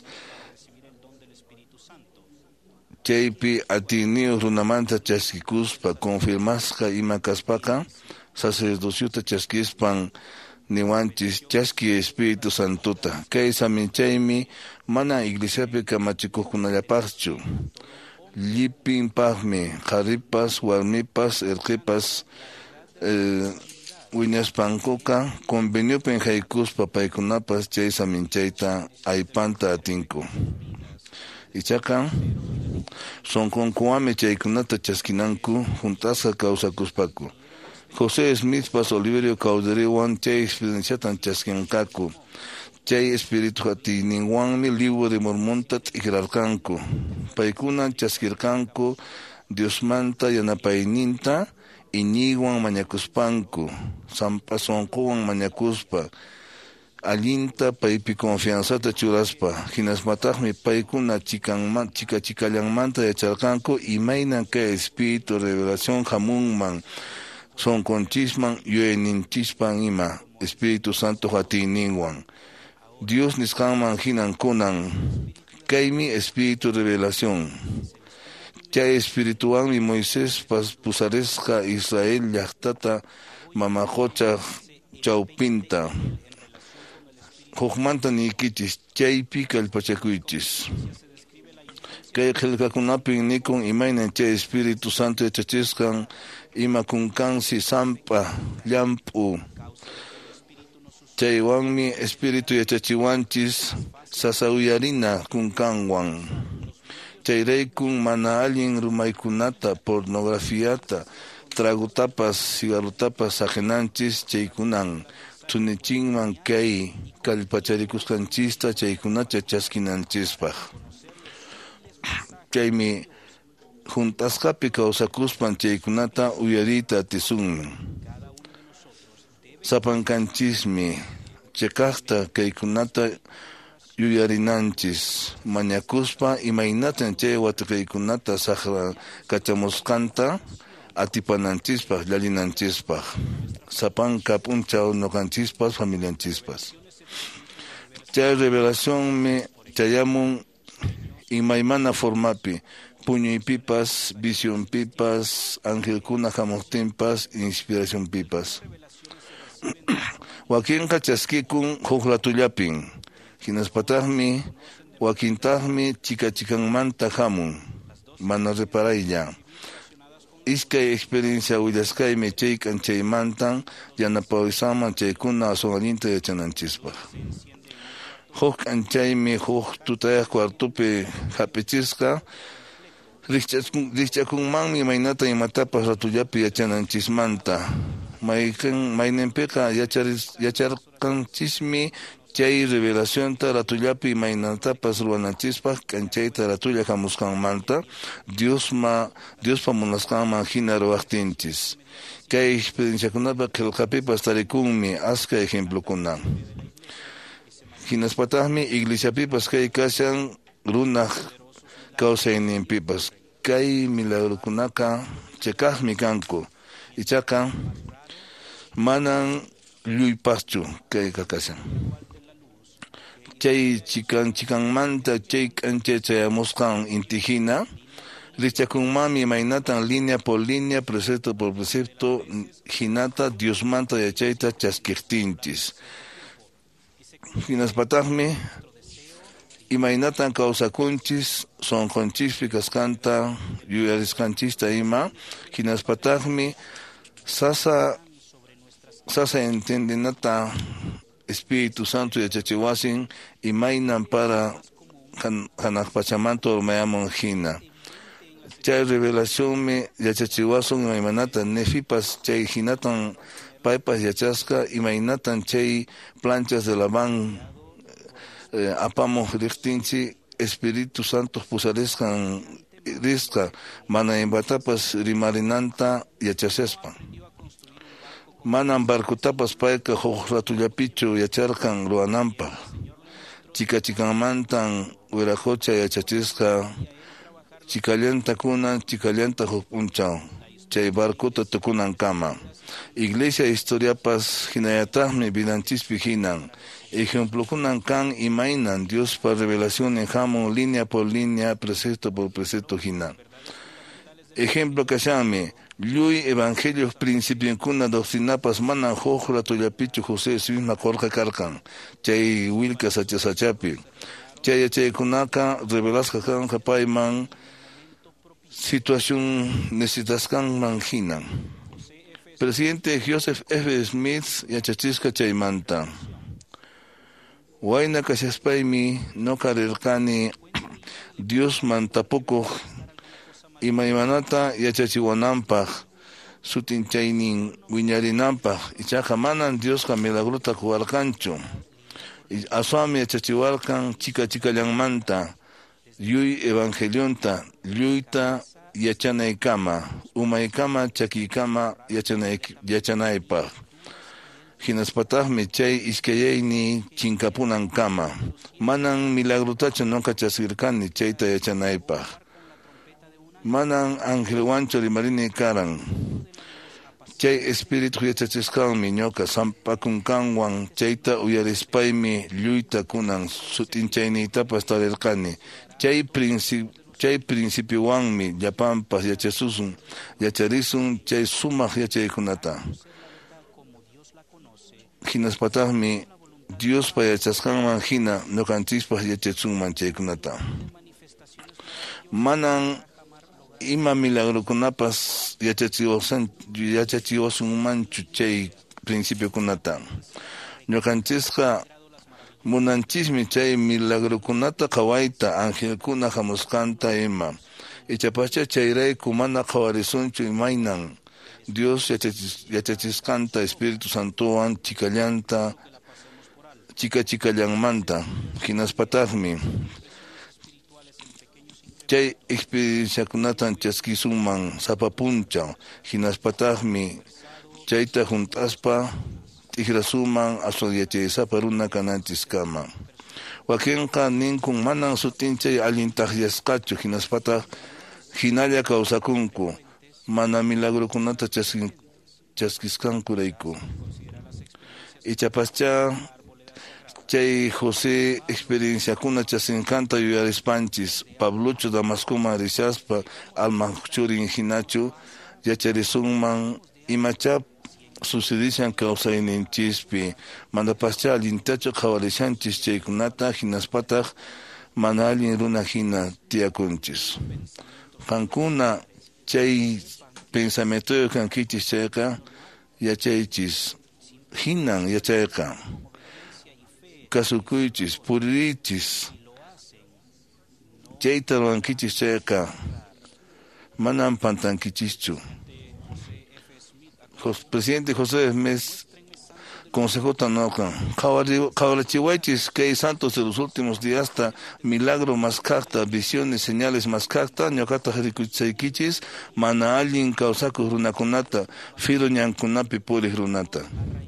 chaypi atiniu runamanta chaskikuspa confirmasqa ima kaspaqa sacerdociota chaskispan niwanchis chaski Espíritu Santuta kay saminchaymi mana iglesiapi kamachikuqkunallapaqchu llipinpaqmi qharipas warmipas irqipas eh, wiñaspankuqa conveniopi haykuspa paykunapas chay saminchayta aypanta atinku ichaqa sonkonkuwanmi chaykunata chaskinanku juntasqa kawsakuspaku José Smithpas Oliverio Cauderiwan chay experienciatan chaskinqaku chay espíritu hatiyninwanmi libro de Mormonta t'ikirarqanku paykuna chaskirqanku Diosmanta yanapayninta iñiwan mañakuspanku sampa sonquwan mañakuspa allinta paypi confianzata churaspa hinasmataqmi paykuna chikanman chika chikallanmanta yacharqanku imaynan kay espíritu revelación hamunman sonkonchisman yuyaninchishpan ima Espíritu Santo hatiyninwan Dios nisqanman hinankunan kaymi espíritu revelación chay espirituwanmi Moisés pusarisqa Israel llaqtata mamaqucha chawpinta hukmanta nikichis chaypi kallpachakuychis kay qillqakunapin nikun imaynan chay Espíritu Santo yachachisqan ima kunkansi sampa llamp'u chaywanmi Espíritu yachachiwanchis sasa uyarina kunkanwan chayraykun mana allin rumaykunata pornografiata tragutapas cigarrutapas saqinanchis chaykunan tunichinman kay kallpacharikusqanchista chaykunacha chaskinanchispaq chaymi juntasqapi kawsakuspan chaykunata uyarita atisunmi sapankanchismi chakaqta kaykunata yuyarinanchis mañakuspa imaynatan chay watuqaykunata saqra kachamusqanta atipananchispaq llallinanchispaq sapanka p'unchaw noqanchispas familianchispas chay revelacionmi chayamun imaymana formapi puñuypipas visionpipas angelkuna hamuqtinpas inspiracionpipas wakinqa chaskikun huk ratullapin hinaspataqmi wakintaqmi chikachikanmanta hamun mana reparaylla iskay experiencia willaskaymi chay k'anchaymantan yanapawisanman chaykuna asunallinta yachananchispaq huk k'anchaymi huk tutayaq kwartupi hap'ichisqa rikch'akunmanmi imaynata imatapas ratullapi yachananchismanta mayqin mayninpiqa yacharqanchismi chay revelacionta ratullapi imaynatapas ruwananchispaq k'anchayta ratulla hamusqanmanta Diosma Diospa munasqanman hina ruwaqtinchis kay experienciakunapa qillqapipas tarikunmi askha ejemplokuna hinaspataqmi iglesiapipas kay kashan runaq kawsayninpipas kay milagrukunaqa chakaqmi kanku ichaqa manan lluypaqchu kay kakashan chay chikan chikanmanta chay k'anchay chayamusqan intihina richakunmanmi imaynatan línea por línea precepto por precepto hinata Diosmanta yachayta chaskirtinchis hinaspataqmi imaynatan kawsakunchis sonqonchispi kasqanta yuyarisqanchista ima hinaspataqmi sasa sasa entendinata Espíritu Santo yachachiwasin imaynan para hanaq pachamanto urmayamun hina chay revelacionmi yachachiwasun imaymanata nefipas chay hinatan paypas yachasqa imaynatan chay planchas de la van eh, apamuq riqtinchi Espíritu Santo pusarisqan risqa mana imbatapas rimarinanta yachasespan manan barkutapas payqa huk ratullapichu yacharqan ruwananpaq chikachikanmantan wiraqucha yachachisqa chikallanta kunan chikallanta huk p'unchaw chay barkuta tukunankama iglesia historiapas hinallataqmi vidanchispi hinan ejemplokunan kan imaynan Diospa revelación hamun línea por línea precepto por precepto hinan ejemplo kashanmi lluy evangelios principienkuna doctrinapas manan huk ratullapichu José misma qorqa karqan chay willka sachasachapi chay yachaykunaqa revelasqa kanqa payman situación necesitasqanman hinan presidente Joseph F. Smith yachachisqa chaymanta wayna kashaspaymi noqa rirqani Diosman tapukuq imaymanata yachachiwananpaq sutinchaynin wiñarinanpaq ichaqa manan Diosqa milagruta quwarqanchu aswami yachachiwarqan chika chikallanmanta lluy evangelionta lluyta yachanaykama umaykama chakiykama yachanay yachanaypaq hinaspataqmi chay iskayayni chinkapunankama manan milagrutachu noqa chasirqani chayta yachanaypaq manan angelwanchu rimarini karan chay espíritu yachachisqanmi ñoqa sampakunkanwan chayta uyarispaymi lluyta kunan sutinchayniytapas tarirqani chay principio chay principiowanmi llapanpas yachasusun yacharisun chay sumaq yachaykunata hinaspataqmi Diospa yachasqanman hina ñuqanchikpas yachachunman chaykunata manan ima milagrukunapas yachachiwasan yachachiwasunmanchu chay principio kunata. Ñuqanchikqa munanchismi chay milagrukunata qhawayta angelkuna hamusqanta ima. Ichapacha chayrayku mana qhawarisunchu imaynan Dios yachachisqanta Espíritu Santowan chikallanta chika chikallanmanta hinaspataqmi chay experienciakunatan chaskisunman sapapuncha hinaspataqmi chayta juntaspa tigrasuman asodiachaysapa runa kananchiskama. Wakinqa ninkun manan sutin chay allintaqyasqachu hinaspataq hinalla kawsakunku mana milagrukunata chaskisqankurayku. Ichapascha chay José experienciakuna chasinqanta yuyarispanchis Pablochu Damascuma rishaspa almachurin hinachu yacharisunman imachap sucedishan kawsayninchispi manapascha allintachu qhawarishanchis chaykunata hinaspataq mana allin runa hina tiyakunchis. Qankuna chay pensamiento kankichis chayqa yachaychis hinan yachayqa kasukuychis puririchis chayta ruwankichis chayqa manan pantankichischu. Presidente José Mes consejo tanoca qhawarichiwaychis kay santos de los últimos días hasta milagro más carta visiones señales más carta ñuqata rikuchaykichis mana allin kawsakuq runakunata filo ñankunapi puriq runata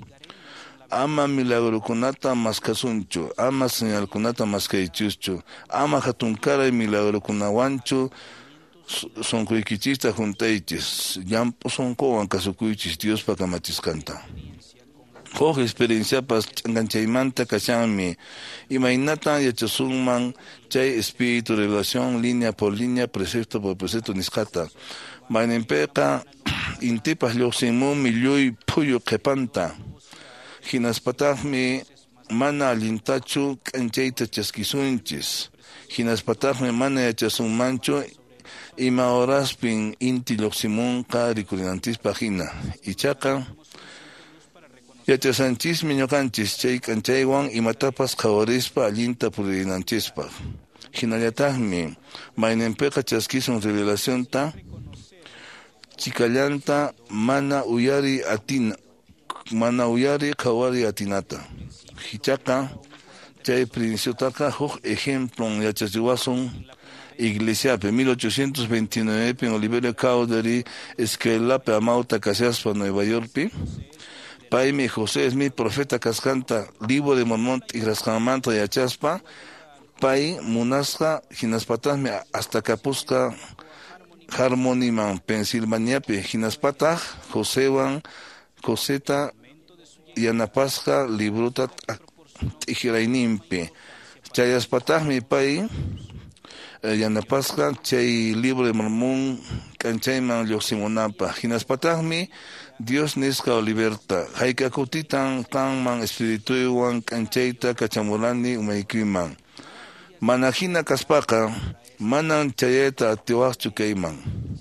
ama milagrukunata maskasunchu ama señalkunata maskaychuschu ama hatunkaray milagrukunawanchu sonkuykichista juntaychis llampu sonkowan kasukuychis Diospa kamachisqanta. Huk experienciapas changanchaymanta kashanmi imaynata yachasunman chay espíritu revelación línea por línea precepto por precepto nisqata maynenpiqa intipas lluqsinmunmi lluy phuyu qhipanta hinaspataqmi mana allintachu k'anchayta chaskisunchis hinaspataqmi mana yachasunmanchu ima horaspin inti lluqsimunqa rikurinantispa hina ichaqa yachasanchismi ñuqanchis chay k'anchaywan imatapas qhawarispa allinta purinanchispaq hinallataqmi maynenpiqa chaskisun revelacionta chikallanta mana uyari atina mana uyari qhawari atinata hichaqa chay principiotaqa huk ejemplon yachachiwasun Iglesiape mil ochocientos veintinueve en Oliverio Cowdery Esquelape Amauta Casiaspa Nueva York Paime José es mi profeta cascanta libro de Mormón y Rascamanta y Achaspa Pai Munasca Ginaspatasme hasta Capusca Harmoniman Pensilvaniape Ginaspataj Josewan Coseta y Anapasca Libruta Tijirainimpe Chayaspatasme Pai Yanapasca chay libro de Mormón Canchayman Lyoximonapa Ginaspatasme Dios nisca o liberta haika kutitan kanman espirituiwan kanchayta kachamurani umaykiman manajina kaspaka manan chayeta atiwaqchu kayman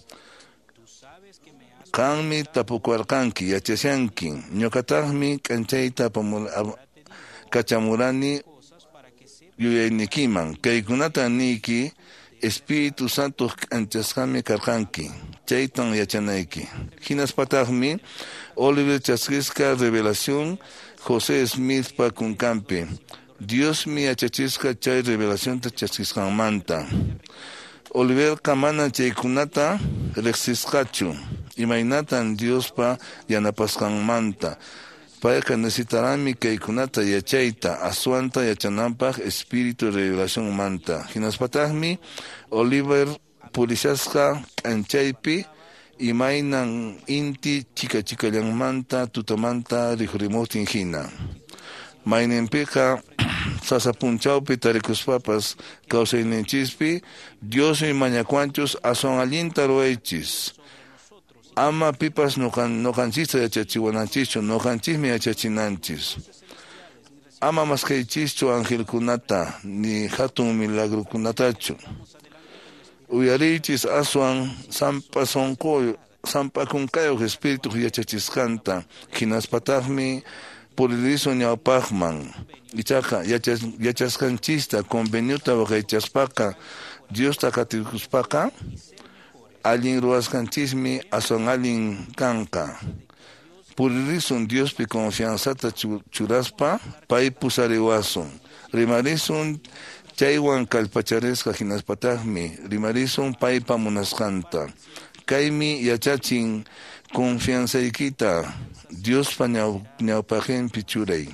kanmi tapukuarqanki yachashanki ñuqataqmi kanchayta kachamurani yuyaynikiman kaykunata niki Espíritu Santo anchasqami karqanki chaytan yachanayki hinaspataqmi Oliver chaskisqa revelación José Smith pa kunkampi Dios mi yachachisqa chay revelacionta chaskisqanmanta Oliver kamana chaykunata riqsisqachu imaynatan Diospa yanapasqanmanta payqa necesitarami kaykunata yachayta aswanta yachananpaq espíritu de revelación manta hinaspataqmi Oliver purishasqa k'anchaypi imaynan inti chika chikallanmanta tutamanta riqurimutin hina maynenpiqa sasapunchawpi tarikuspapas kawsayninchispi Dios mañakuanchus aswan allinta ruwaychis ama pipas noqanchista yachachiwananchichu noqanchismi yachachinanchis ama maskaychischu angelkunata ni hatun milagrukunatachu Uyarichis aswan sampa sonkoyo, sampa kunkayo espíritu yachachiscanta, quinaspatagmi puririzo ñawpagman. Ichaqa yachascanchista conveniuta waqaychaspaqa Dios takatikuspaqa allin ruwascanchismi aswan allin kanqa. Puririzun Diospi confianzata churaspa pay pusariwasun. Rimarisun chaywan kalpacharesqa hinaspataqmi rimarisun paypa munasqanta. Kaymi yachachin confianzaykita Diospa ñawpaqinpi churay.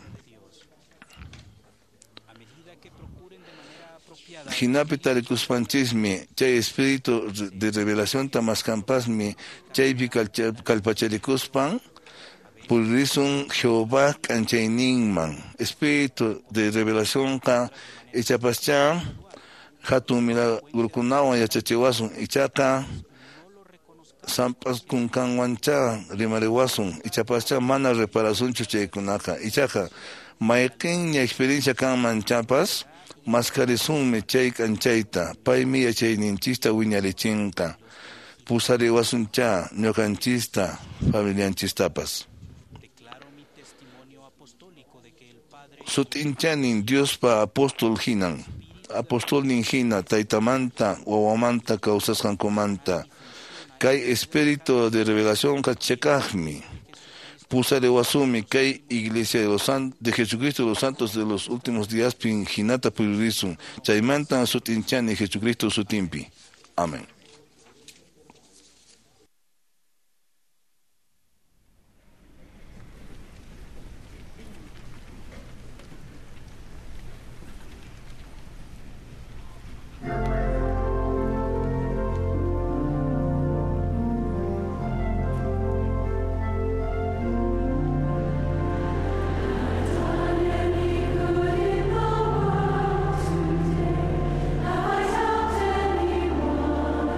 Hinapi tarikuspachismi chay espíritu de revelación tamascampasmi chaypi kalpacharikuspan puririzun Jehová kanchayninman. Espíritu de revelación ka ichapascha hatun milagrukunawan yachachiwasun ichaqa sampas kunkanwancha rimariwasun ichapascha mana reparasunchu chaykunaqa ichaqa mayqinña experiencia kanman chapas mascarisunmi chay kanchayta paymi yachayninchista wiñarichinqa pusariwasuncha ñuqanchista familianchistapas. Sutinchanin Diospa apóstol hinan apóstol nin hina taytamanta wawamanta kawsasqankumanta kay espíritu de revelación kachekajmi pusarewasumi kay iglesia de los santos de Jesucristo de los santos de los últimos días pin hinata puririzun chaymanta sutinchani Jesucristo sutimpi. Amén. I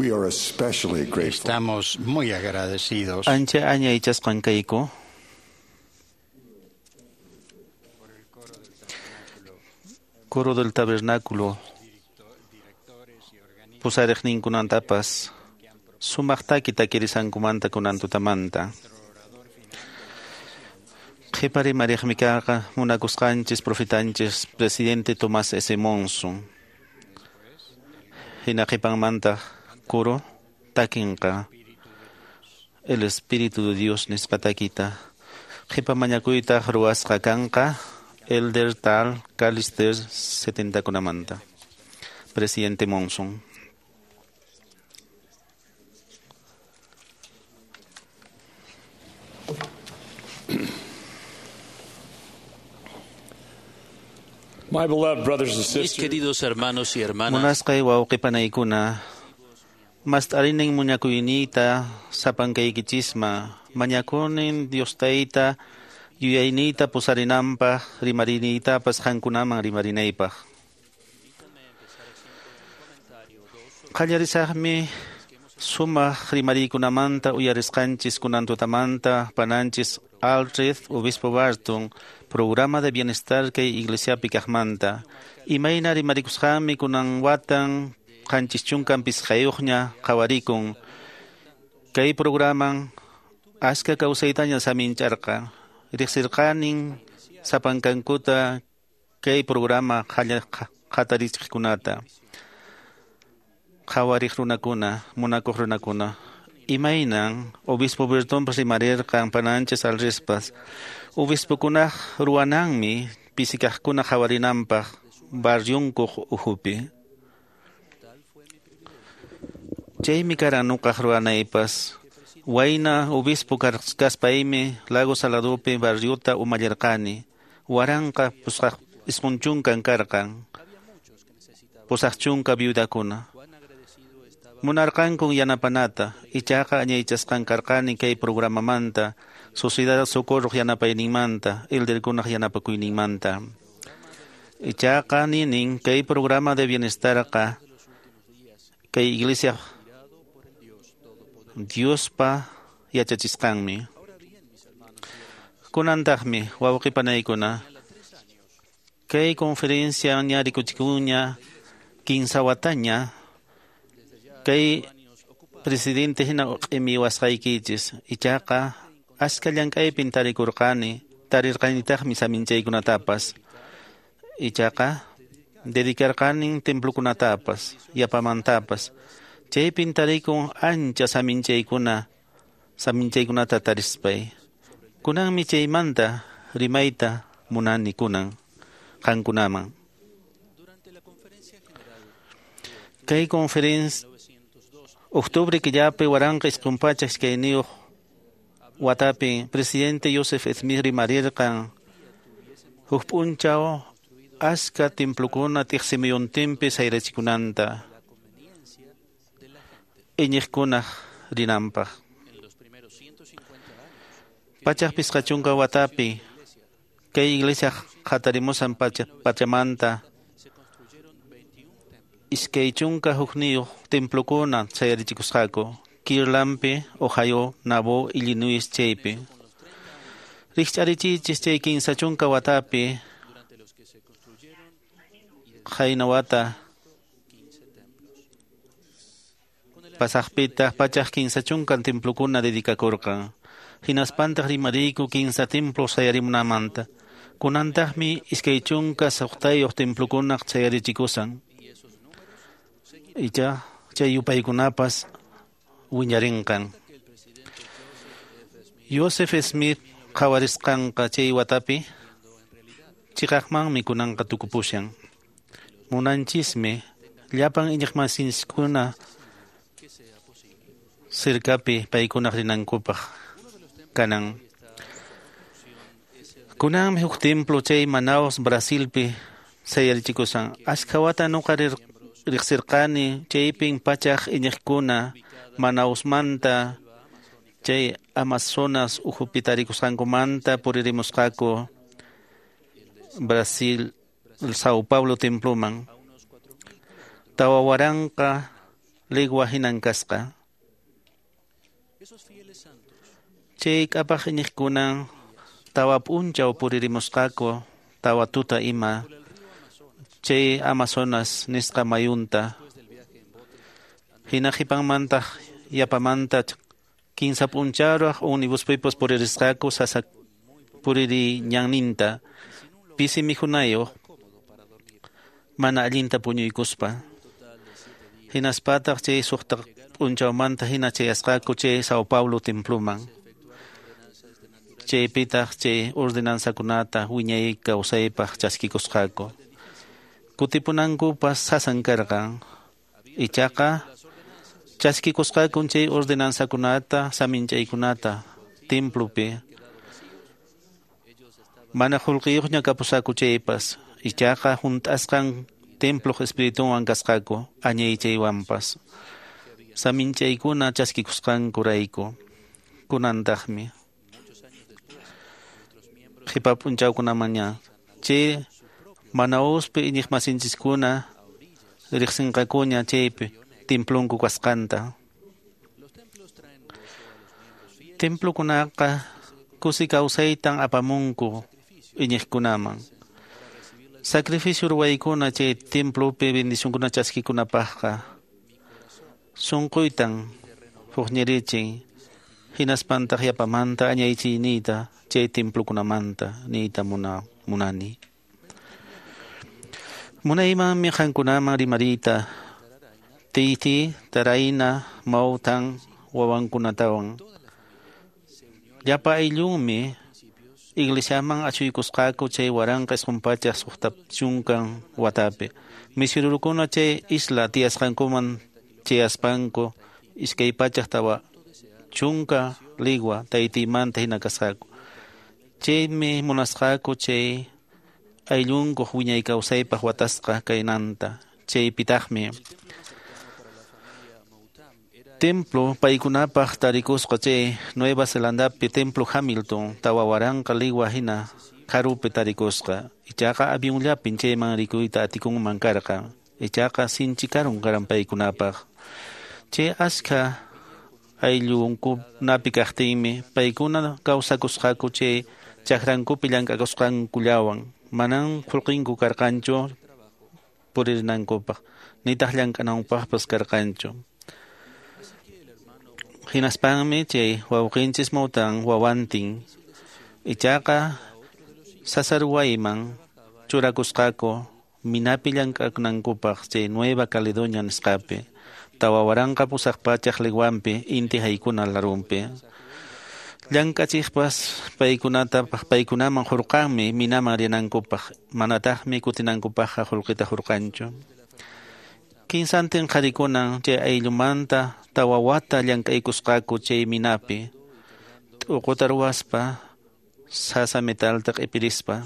We are especially grateful. Estamos muy agradecidos Ancha aña ichasqankayku. Coro del tabernáculo. Pusariqninkunantapas. Sumaqtaki takirisankumanta kunantutamanta. Qhipari mariqmikaqa munakusqanchis profitanchis presidente Tomás S. Monson. Hina qipanmanta coro takinqa el Espíritu de Dios nispatakita. Qipa mañakuyta ruasqa kanqa Elder Tal Calister setenta kunamanta. Presidente Monson. My beloved brothers and Mis sisters, queridos hermanos y hermanas, Munasqay wawqipanaykuna, mast'arinin muñakuyniyta, sapankaykichisma, mañakunin Diostayta, yuyayniyta pusarinanpaq, rimariniytapas qankunaman rimarinaypaq. Qallarisaqmi sumaq rimariykunamanta uyarisqanchis kunantutamanta pananchis Alfred Obispo Barton, Programa de Bienestar kay Iglesiapi kaqmanta. Imayna rimarikusqami kunan watan qanchischunkan pisqayuqña qawarikun. Kay programan aska kawsaytaña samincharqa. Riqsirqanin sapankankuta kay programa qhatarichiqkunata. Qawariq runakuna, munakuq runakuna. Imaynan Obispo Berton rimarirqan pananchis alrispas. Obispo kunaq ruwananmi pisikaqkuna qawarinanpaq barriunkuq uhupi. Chaymi karan nuqaq ruwanaypas. Wayna obispo kaspaymi Lago Saladopi barriuta umallarqani. Waranqa pusaq isqunchunkan karqan. Pusaqchunka viudakuna. Munarqankun yanapanata, ichaqa añaychasqan karqani kay programamanta, Sociedad Socorro yanapayninmanta, Elderkunaq yanapakuyninmanta. Ichaqa ninin kay programa de bienestarqa, kay Iglesia Diospa yachachisqanmi. Kunantaqmi wawqipanaykuna, kay conferencia ñarikuchikuña, kinsawataña, kay presidente hina q'imi wasqaykichis ichaqa aska llank'aypin tarikurqani tarirqanitaqmi saminchaykunatapas ichaqa dedicarqanin templokunatapas yapamantapas chaypin tarikun ancha saminchaykuna saminchaykunata tarispay kunanmi chaymanta rimayta munani kunan qankunaman kay conferencia Octubre killapi waranqa isqunpachak kayniyuq watapi presidente Joseph Smith rimarirqan huk p'unchaw aska templokuna tiqsimuyuntinpi sayrachikunanta iñiqkunaq rinanpaq. Pachak pisqachunqa watapi kay iglesia qhatarimusan pachamanta iskay chunka hukniyuq templokuna sayarichikusqaku Kirlampi, Ohio, Nabo, Illinois chaypi. Riqch'arichichis chay kinsa chunka watapi qayna wata pasaqpitaq pachaq kinsa chunkan templokuna dedicakurqan. Hinaspantaq rimariyku kinsa templo sayarimunamanta. Kunantaqmi iskay chunka suqtayuq templokunaq sayarichikusan. Icha chay yupaykunapas wiñarinqan. Joseph Smith qawarisqanqa chay watapi chiqaqmanmi kunanqa tukupushan. Munanchismi llapan iñiqmasinchikuna cercapi paykunaq rinankupaq kanan. Kunanmi huk templo chay Manaus, Brasilpi sayarichikusan. Aska wata nuqa riqsirqani chaypin pachaq iñiqkuna Manausmanta chay Amazonas uhupi tarikusqankumanta puririmusqaku Brasil Sao Paulo temploman. Tawawaranqa ligwa hinankasqa. Chay k'apaq iñiqkunan tawa p'unchaw puririmusqaku tawa tuta ima chay Amazonas nisqa mayunta hina qipanmantaq yapamanta quinsa p'uncharaq unibuspuypus puririsqaku sasa puriri ñanninta pisi mikhunayuq mana allinta puñuykuspa hinaspataq chay suqtaq p'unchawmanta hina chayasqaku chay Sao Paulo templuman chaypitaq chay ordenanzakunata wiñay kawsaypaq chaskikusqaku kutipunankupas sasan karqan ichaqa chaskikusqaku chay ordenanzakunata saminchaykunata templopi mana qullqiyuqña kapusaku chaypas ichaqa hunt'asqan templo espirituwan kasqaku añaychaywanpas saminchaykuna chaskikusqankurayku kunantaqmi qipa p'unchawkunamaña chay mana uspi iñiqmasinchiskuna riqsinqakuña chaypi templonku kasqanta templokunaqa kusi kawsaytan apamunku iñiqkunaman sacrificio ruwaykuna chay templopi bendicionkuna chaskikunapaqqa sunquytan puqñirichin hinaspantaq yapamanta añaychiyniyta chay templokunamanta niyta muna munani munaymanmi qankunaman rimariyta tiytiy tarayna mawtan wawankunatawan llapa ayllunmi iglesiaman achuykusqaku chay waranqa isqunpachaq suqta chunkan watapi misionarukuna chay isla tiyasqankuman chayaspanku iskay pachaq tawa chunka ligwa taytiymanta hina kasqaku chaymi munasqaku chay ayllunkuq wiñay kawsaypaq watasqa kaynanta chaypitaqmi templo paykunapaq tarikusqa chay Nueva Zelandapi templo Hamilton tawa waranqa ligwa hina karupi tarikusqa ichaqa avionllapin chayman rikuyta atikunman karqa ichaqa sinchi karun karan paykunapaq chay askha ayllunkunapi kaqtinmi paykuna kawsakusqaku chay chakrankupi llank'akusqankullawan manan qullqinku karqanchu puririnankupaq nitaq llank'ananpaqpas karqanchu hinaspanmi chay wawqinchis mawtan wawantin ichaqa sasaruwayman churakusqaku minapi llank'anankupaq chay Nueva Caledonia nisqapi tawa waranqa pusaqpachaq ligwanpi inti haykuna larunpi llank'achiqpas paykunata paykunaman hurqanmi minaman rinankupaq manataqmi kutinankupaqqa qullqita hurqanchu kinsantin qarikunan chay ayllumanta tawa wata llank'aykusqaku chay minapi t'uquta ruwaspa sasa metalta q'ipirispa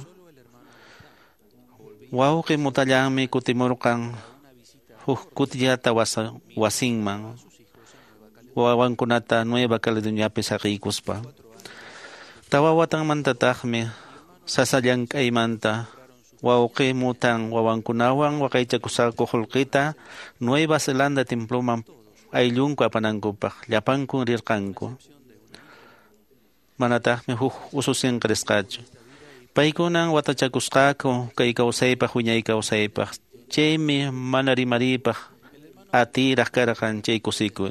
wawqi mutallanmi kutimurqan huk kutillata wasa wasinman wawankunata Nueva Caledoniapi saqiykuspa tawa watanmantataqmi sasa llank'aymanta wawqi mutan wawankunawan waqaychakusaqku qullqita Nueva Zelanda temploman ayllunku apanankupaq llapankun rirqanku manataqmi huk ususinqarisqachu paykunan watachakusqaku kay kawsaypaq wiñay kawsaypaq chaymi mana rimariypaq atiraq karqan chay kusikuy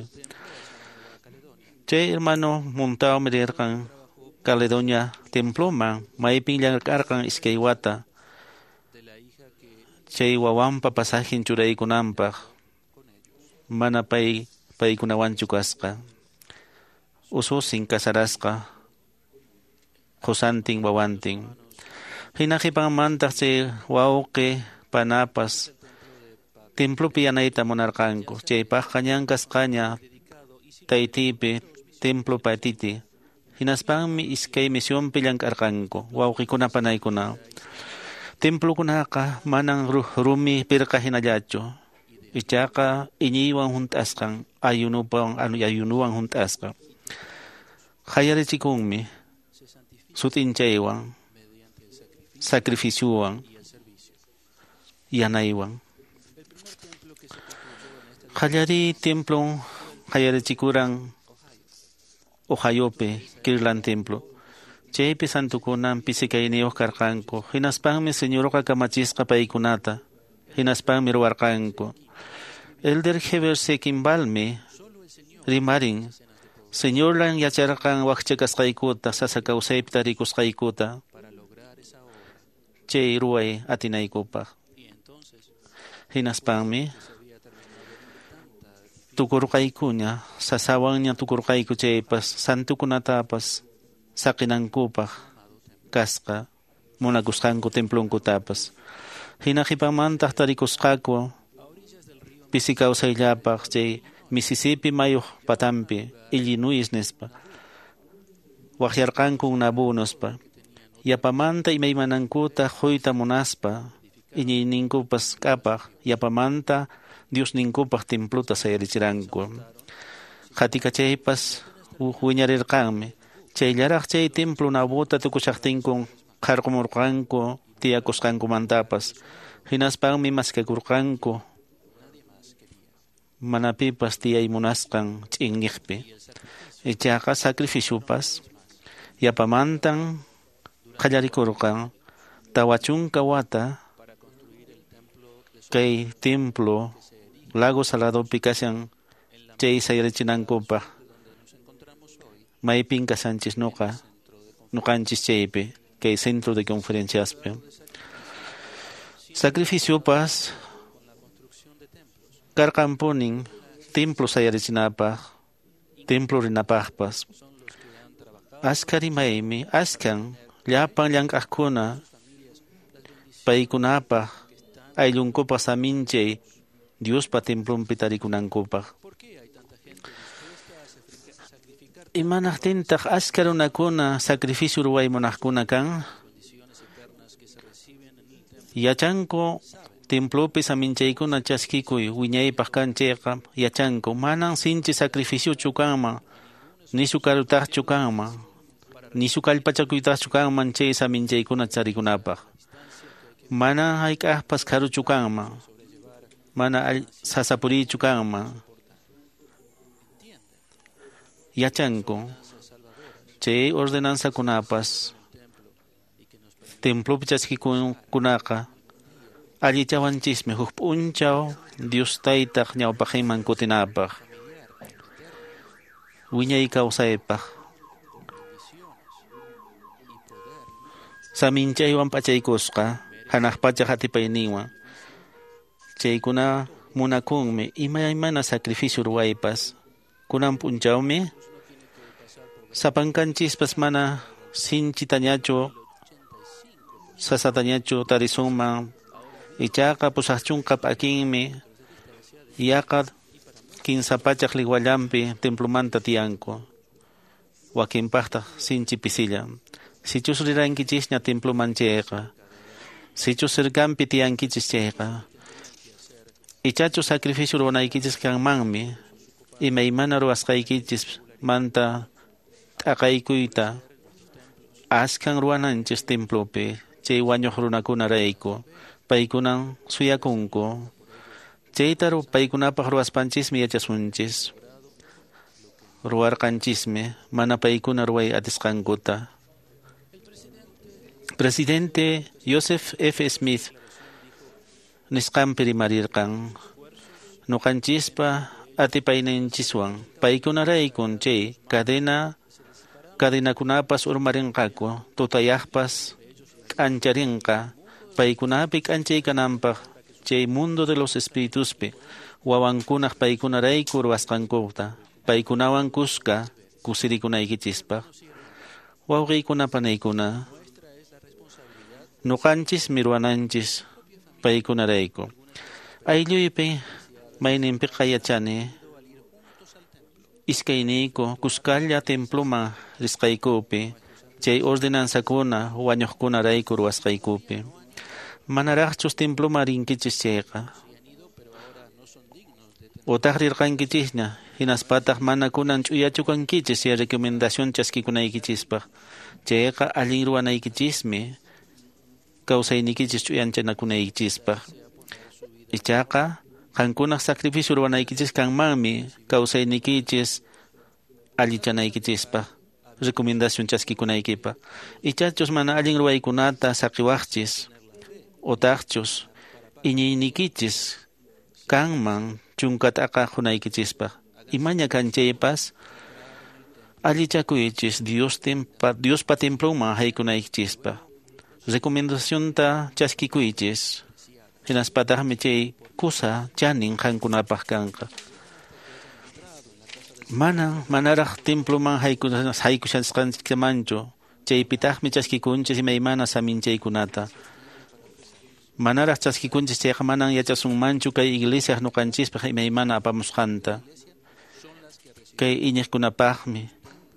chay hermano muntawmi rirqan Caledonia temploman maypin llamkarqan iskay wata chay wawanpa pasajen churaykunanpaq mana pay paykunawanchu kasqa ususin kasarasqa qusantin wawantin hina qipanmantaq chay wawqi panapas templopi yanayta munarqanku chaypaqqa ñankasqaña taytiypi templo patiti hinaspanmi iskay misionpi llank'arqanku wawqikuna panaykuna templokunaqa manan rumi pirqa hinallachu ichaqa iñiywan hunt'asqan ayunupan ayunuwan hunt'asqa qayarichikunmi sutinchaywan sacrificiuwan yanaywan Hallari templo, hallari chikuran, Ohayope, Kirlan templo. Chaypi santukunan pisikayniyuq karqanku. Hinaspanmi señorqa kamachisqa paykunata. Hinaspanmi ruwarqanku. Elder Heber Sekinbalmi rimarin. Señorlan yacharqan waqchakasqaykuta, sasa kawsaypi tarikusqaykuta. Chay ruway atinaykupaq. Hinaspanmi tukurqaykuña, sasawanña tukurqayku chaypas, santukunatapas saqinankupaq kasqa, munakusqanku templonkutapas. Hina qhipamantaq tarikusqaku pisi kawsayllapaq chay Mississippi mayuq patampi, Illinois nispa, waqyarqankun nabunospa, yapamanta imaymanankuta quyta munaspa, iñiyninkupas k'apaq, yapamanta Dios ninkupaq templuta sayarichiranku. Qatikachaypas wiñarirqanmi. Chayllaraq chay templo nabuta tukushaqtinkun qarqumurqanku tiyakusqankumantapas. Hinaspanmi maskakurqanku manapipas tiyaymunasqan ch'inniqpi. Ichaqa sacrificiopas yapamantan qallarikurqan tawa chunka wata kay templo Lago Saladopi kashan chay sayarichinankupa maypin kasanchis nuqa nuqanchis chaypi kay centro de conferenciaspi sacrificiopas karqanpunin templo sayarichinapaq templo rinapaqpas askha rimaymi askan llapan llank'aqkuna paykunapaq ayllunkupa saminchay Diospa templompi tarikunankupaq. Imanaqtintaq askha runakuna sacrificio ruwaymunaqkuna kan? Yachanku templopi saminchaykuna chaskikuy wiñaypaq kanchayqa yachanku manan sinchi sacrificiochu kanman nishu karutaqchu kanman nishu kallpachakuytaqchu kanman chay saminchaykuna charikunapaq. Mana hayk'aqpas karuchu kanman. Mana sasapurichu kanman. Yachanku chay ordenanza kunapas templopi chaskikunaqa allichawanchismi huk p'unchaw Dios taytaq ñawpaqinman kutinapaq wiñay kawsaypaq saminchaywan p'achaykusqa hanaq pachaq atipayninwan chaykuna munakunmi imaymana sacrificio ruwaypas kunan p'unchawmi sapankanchispas mana sinchitañachu sasatañachu tarisunman ichaqa pusaq chunka p'akinmi yaqa kinsa pachaq liwallampi templomanta tiyanku wakinpaqtaq sinchi pisilla sichus rirankichishña temploman chayqa sichus cercanpi tiyankichis chayqa ichachu sacrificio ruwanaykichis kanmanmi imaymana ruwasqaykichis manta t'aqaykuyta askan ruwananchis templopi chay wañuq runakunarayku paykunan suyakunku chayta paykunapaq ruwaspanchismi yachasunchis ruwarqanchismi mana paykuna ruway atisqankuta. Presidente Joseph F. Smith nisqanpi rimarirqan nuqanchispa atipayninchiswan paykunaraykun chay cadena cadenakunapas urmarinqaku tutayaqpas k'ancharinqa paykunapi k'anchaykananpaq chay mundo de los espirituspi wawankunaq paykunarayku ruwasqankuta paykunawan kuska kusirikunaykichispaq wawqiykunapanaykuna nuqanchis ruwananchis paykunarayku aylluypi mayninpiqa yachani iskayniyku kuskalla temploma risqaykupi chay ordenanzakuna wañuqkunarayku ruwasqaykupi manaraqchus temploma rinkichis chayqa utaq rirqankichisña hinaspataq mana kunan ch'uyachukankichis chay recomendación chaskikunaykichispaq chayqa allin ruwanaykichismi kawsaynikichis ch'uyanchanakunaykichispaq ichaqa qankunaq sacrificio ruwanaykichis kanmanmi kawsaynikichis allichanaykichispaq recomendación chaskikunaykipa ichachus mana allin ruwaykunata saqiwaqchis utaqchus iñiynikichis kanman chunkataqa qunaykichispaq imaña kanchaypas allichakuychis Dios tempa Diospa temploman haykunaykichispaq recomendacionta chaskikuychis hinaspataqmi chay kusa chanin qankunapaq kanqa mana manaraq temploman haykushasqanchikmanchu chaypitaqmi chaskikunchis imaymana saminchaykunata manaraq chaskikunchis chayqa manan yachasunmanchu kay iglesia nuqanchispaq imaymana apamusqanta kay iñiqkunapaqmi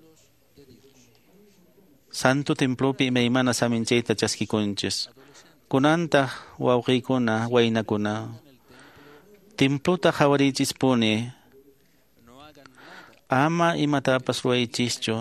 Santo Templopi imaymana saminchayta chaskikunchis kunanta wawqiykuna waynakuna templota qhawariychispuni ama imatapas ruwaychischu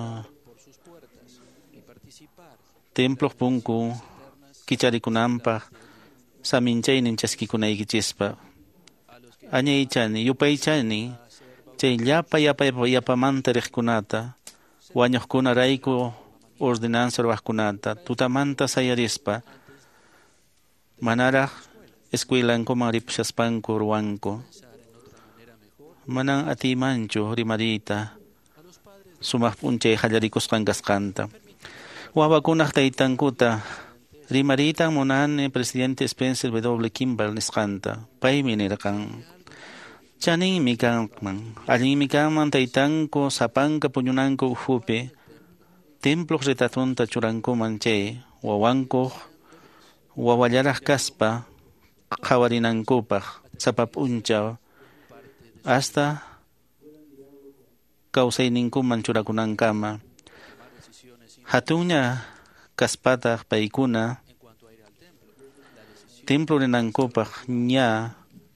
templo punku kicharikunanpaq saminchaynin chaskikunaykichispaq añaychani yupaychani chay llapa yapa yapamanta riqkunata wañuqkunarayku ordenanza ruwaqkunata tutamanta sayarispa manaraq escuelankuman ripushaspanku ruwanku manan atimanchu rimarita sumaq p'unchay qallarikusqan kasqanta wawakunaq taytankuta rimaritan munani presidente Spencer W. Kimball nisqanta paymi nirqan chaninmi kanman allinmi kanman taytanku sapanka puñunanku uhupi templo ritatunta churankuman chay wawankuq wawallaraq kaspa qhawarinankupaq sapa p'unchaw hasta kawsayninkuman churakunankama hatunña kaspataq paykuna templo rinankupaq ña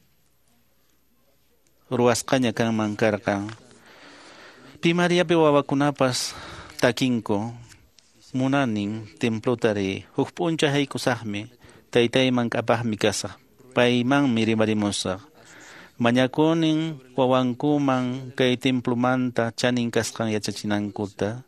ruwasqaña kanman karqan Primariapi wawakunapas takinku munanin templotari huk p'uncha haykusaqmi taytayman k'apaqmi kasaq paymanmi rimarimusaq mañakunin wawankuman kay templomanta chanin kasqan yachachinankuta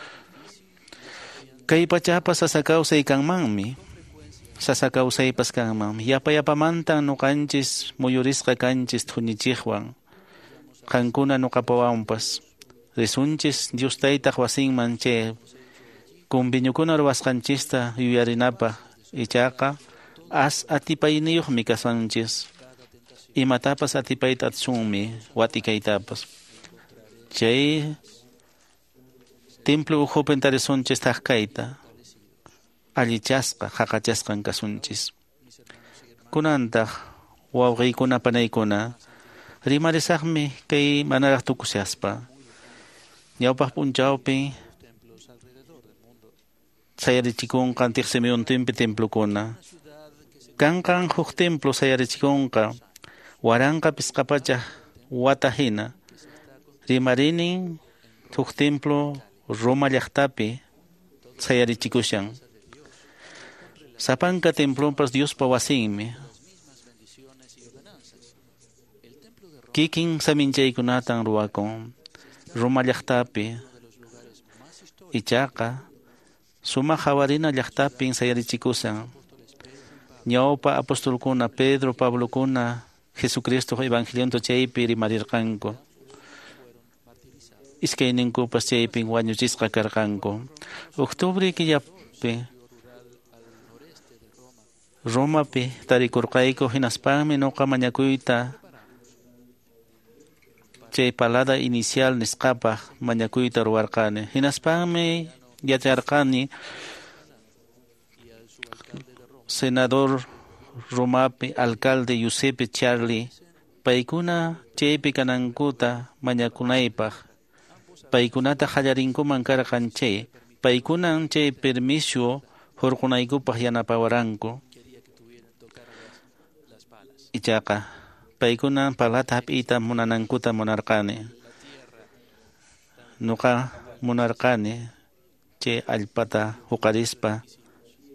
kay pachapas sasa kawsay kanmanmi sasa kawsaypas kanmanmi yapa yapamantan nuqanchis muyurisqa kanchis thunichiqwan qankuna nuqapawanpas risunchis Dios taytaq wasinman chay kumbiñukuna ruwasqanchista yuyarinapaq ichaqa as atipayniyuqmi kasanchis imatapas atipayta atsunmi watikaytapas chay templo uhupen tarisunchis taqkayta allichasqa haqachasqan kasunchis kunantaq wawqiykuna panaykuna rimarisaqmi kay manaraq tukusyaspa ñawpaq p'unchawpi sayarichikunqa tiqsimiuntinpi templokuna kanqan huk templo sayarichikunqa waranqa pisqapachaq wata hina rimarinin huk templo Roma llaqtapi sayarichikushan sapanka templopas Diospa wasinmi kikin saminchaykunatan ruwakun Roma llaqtapi ichaqa sumaq hawarina llaqtapin sayarichikusan ñawpa apostolkuna Pedro Pablokuna Jesucristo evangelionta chaypi rimarirqanku iskayninkupas chaypin wañuchisqa karqanku octubre killapi Romapi tarikurqayku hinaspanmi nuqa mañakuyta chay palada inicial nisqapaq mañakuyta ruwarqani hinaspanmi yacharqani senador Romapi alcalde Giuseppe Charlie paykuna chaypi kanankuta mañakunaypaq paykunata qallarinkuman karqan chay paykunan chay permiso hurqunaykupaq yanapawaranku ichaqa paykunan palata hap'iyta munanankuta munarqani nuqa munarqani chay allpata huqarispa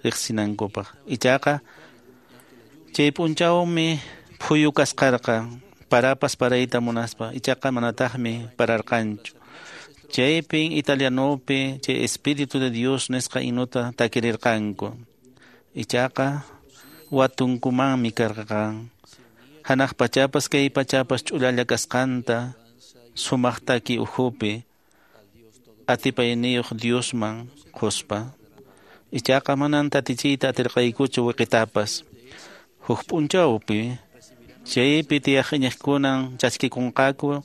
riqsinankupaq ichaqa chay p'unchawmi phuyu kasqarqa parapas parayta munaspa ichaqa manataqmi pararqanchu. Chaypin italianopi chay Espíritu de Dios nisqa inuta takirirqanku. Ichaqa watunkumanmi karqan. Hanaq pachapas kay pachapas ch'ulalla kasqanta sumaqtaki uhupi atipayniyuq Diosman quspa. Ichaqa manan tatichiyta atirqaykuchu wiqitapas. Huk p'unchawpi chaypi tiyaqñaqkunan chaskikunqaku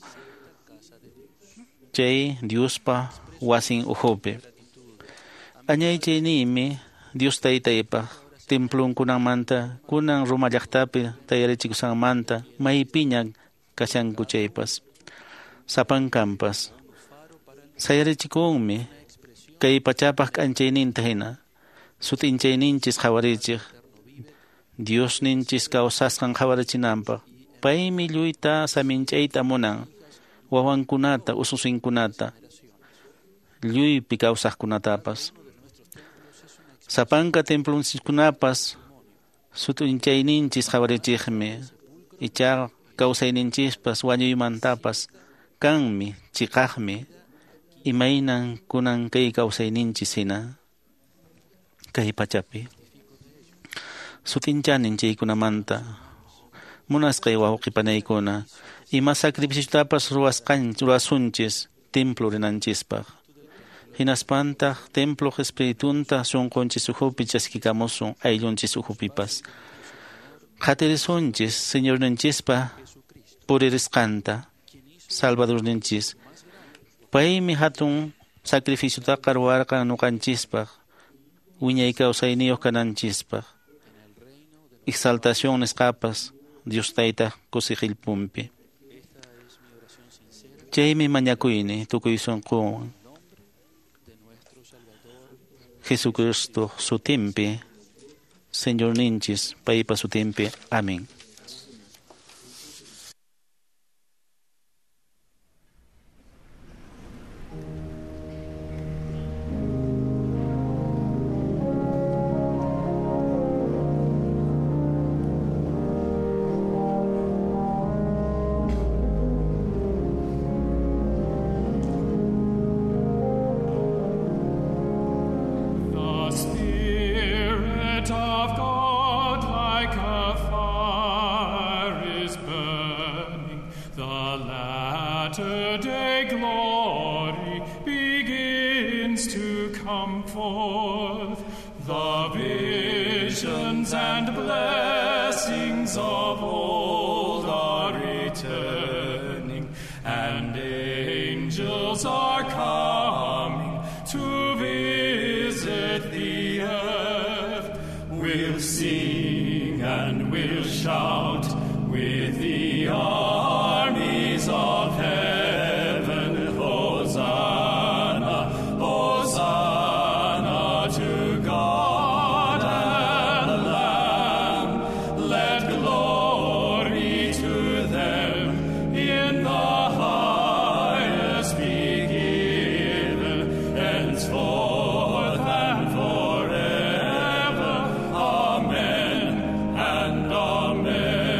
chay Diospa wasin uhupi. Añay chayniymi Dios taytaypaq templunkunamanta kunan Roma llaqtapi tayarichikusanmanta maypiña kashanku chaypas. Sapankampas sayarichikunmi kay pachapaq k'anchayninta hina sutinchayninchis qhawarichiq Dios ninchis kawsasqan qhawarichinanpaq paymi lluyta saminchayta munan wawankunata ususinkunata lluypi kawsaqkunatapas. Sapanka templunchikunapas sutinchayninchis qhawarichiqmi icha kawsayninchispas wañuymantapas kanmi chiqaqmi imaynan kunan kay kawsayninchis hina kay pachapi sutinchanin chaykunamanta munasqay wawqipanaykuna ima sacrificiotapas ruwasqan ruwasunchis templo rinanchispaq. Hinaspantaq templo espiritunta sunqunchis uhupi chaskikamusun ayllunchis uhupipas. Qhatirisunchis Señor ninchispa puririsqanta Salvador ninchis. Paymi hatun sacrificiotaqa ruwarqa nuqanchispaq wiñay kawsayniyuq kananchispaq. Exaltación nisqapas Dios tayta kusiqillpunpi. Chaymi mañakuyni tukuy sunqun Jesucristo sutimpi Señor ninchis paypa sutimpi. Amén. Amen and amen.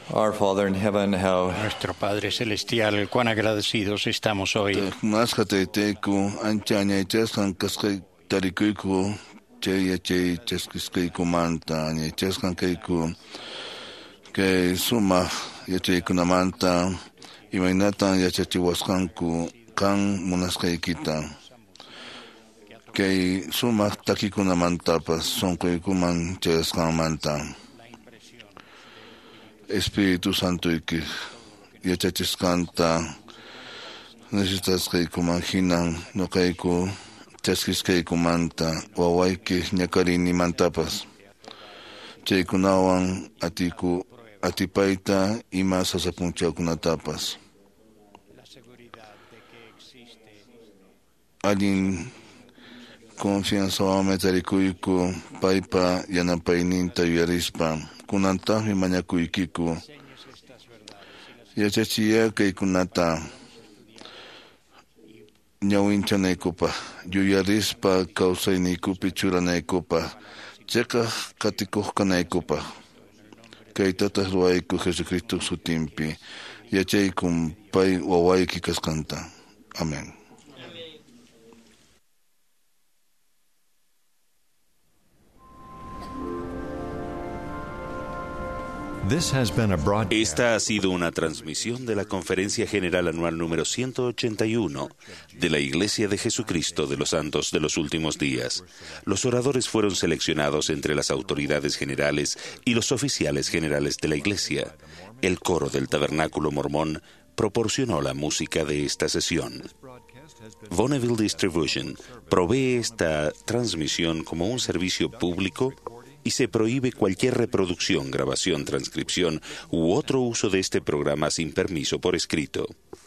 Our Father in heaven, how Nuestro Padre Celestial, cuán agradecidos estamos hoy Mas kateteku anchaña chaskan kasqay tarikuyku chay yachay chaskisqayku manta chaskan kayku kay sumaq yachaykunamanta imaynatan yachachiwasqanku kan munasqaykita kay sumaq takikunamantapas sunquykuman chayasqanmanta Espíritu Santo y yachachisqanta necesitasqaykuman hinan nuqayku chaskisqaykumanta wawayki ñakarinimantapas chaykunawan atiku atipayta ima sasapunchawkunatapas allin confianzawanmi tarikuyku paypa yanapayninta yuyarispa kunantaqmi mañakuykiku yachachiya kaykunata ñawinchanaykupaq yuyarispa kawsayniykupi churanaykupaq chayqa qatikuqkanaykupaq kaytataq ruwayku Jesucristo sutinpi yachaykun pay wawayki kasqanta. Amén. Esta ha sido una transmisión de la Conferencia General Anual número ciento ochenta y uno de la Iglesia de Jesucristo de los Santos de los Últimos Días. Los oradores fueron seleccionados entre las autoridades generales y los oficiales generales de la Iglesia. El coro del Tabernáculo Mormón proporcionó la música de esta sesión. Bonneville Distribution provee esta transmisión como un servicio público y se prohíbe cualquier reproducción, grabación, transcripción u otro uso de este programa sin permiso por escrito.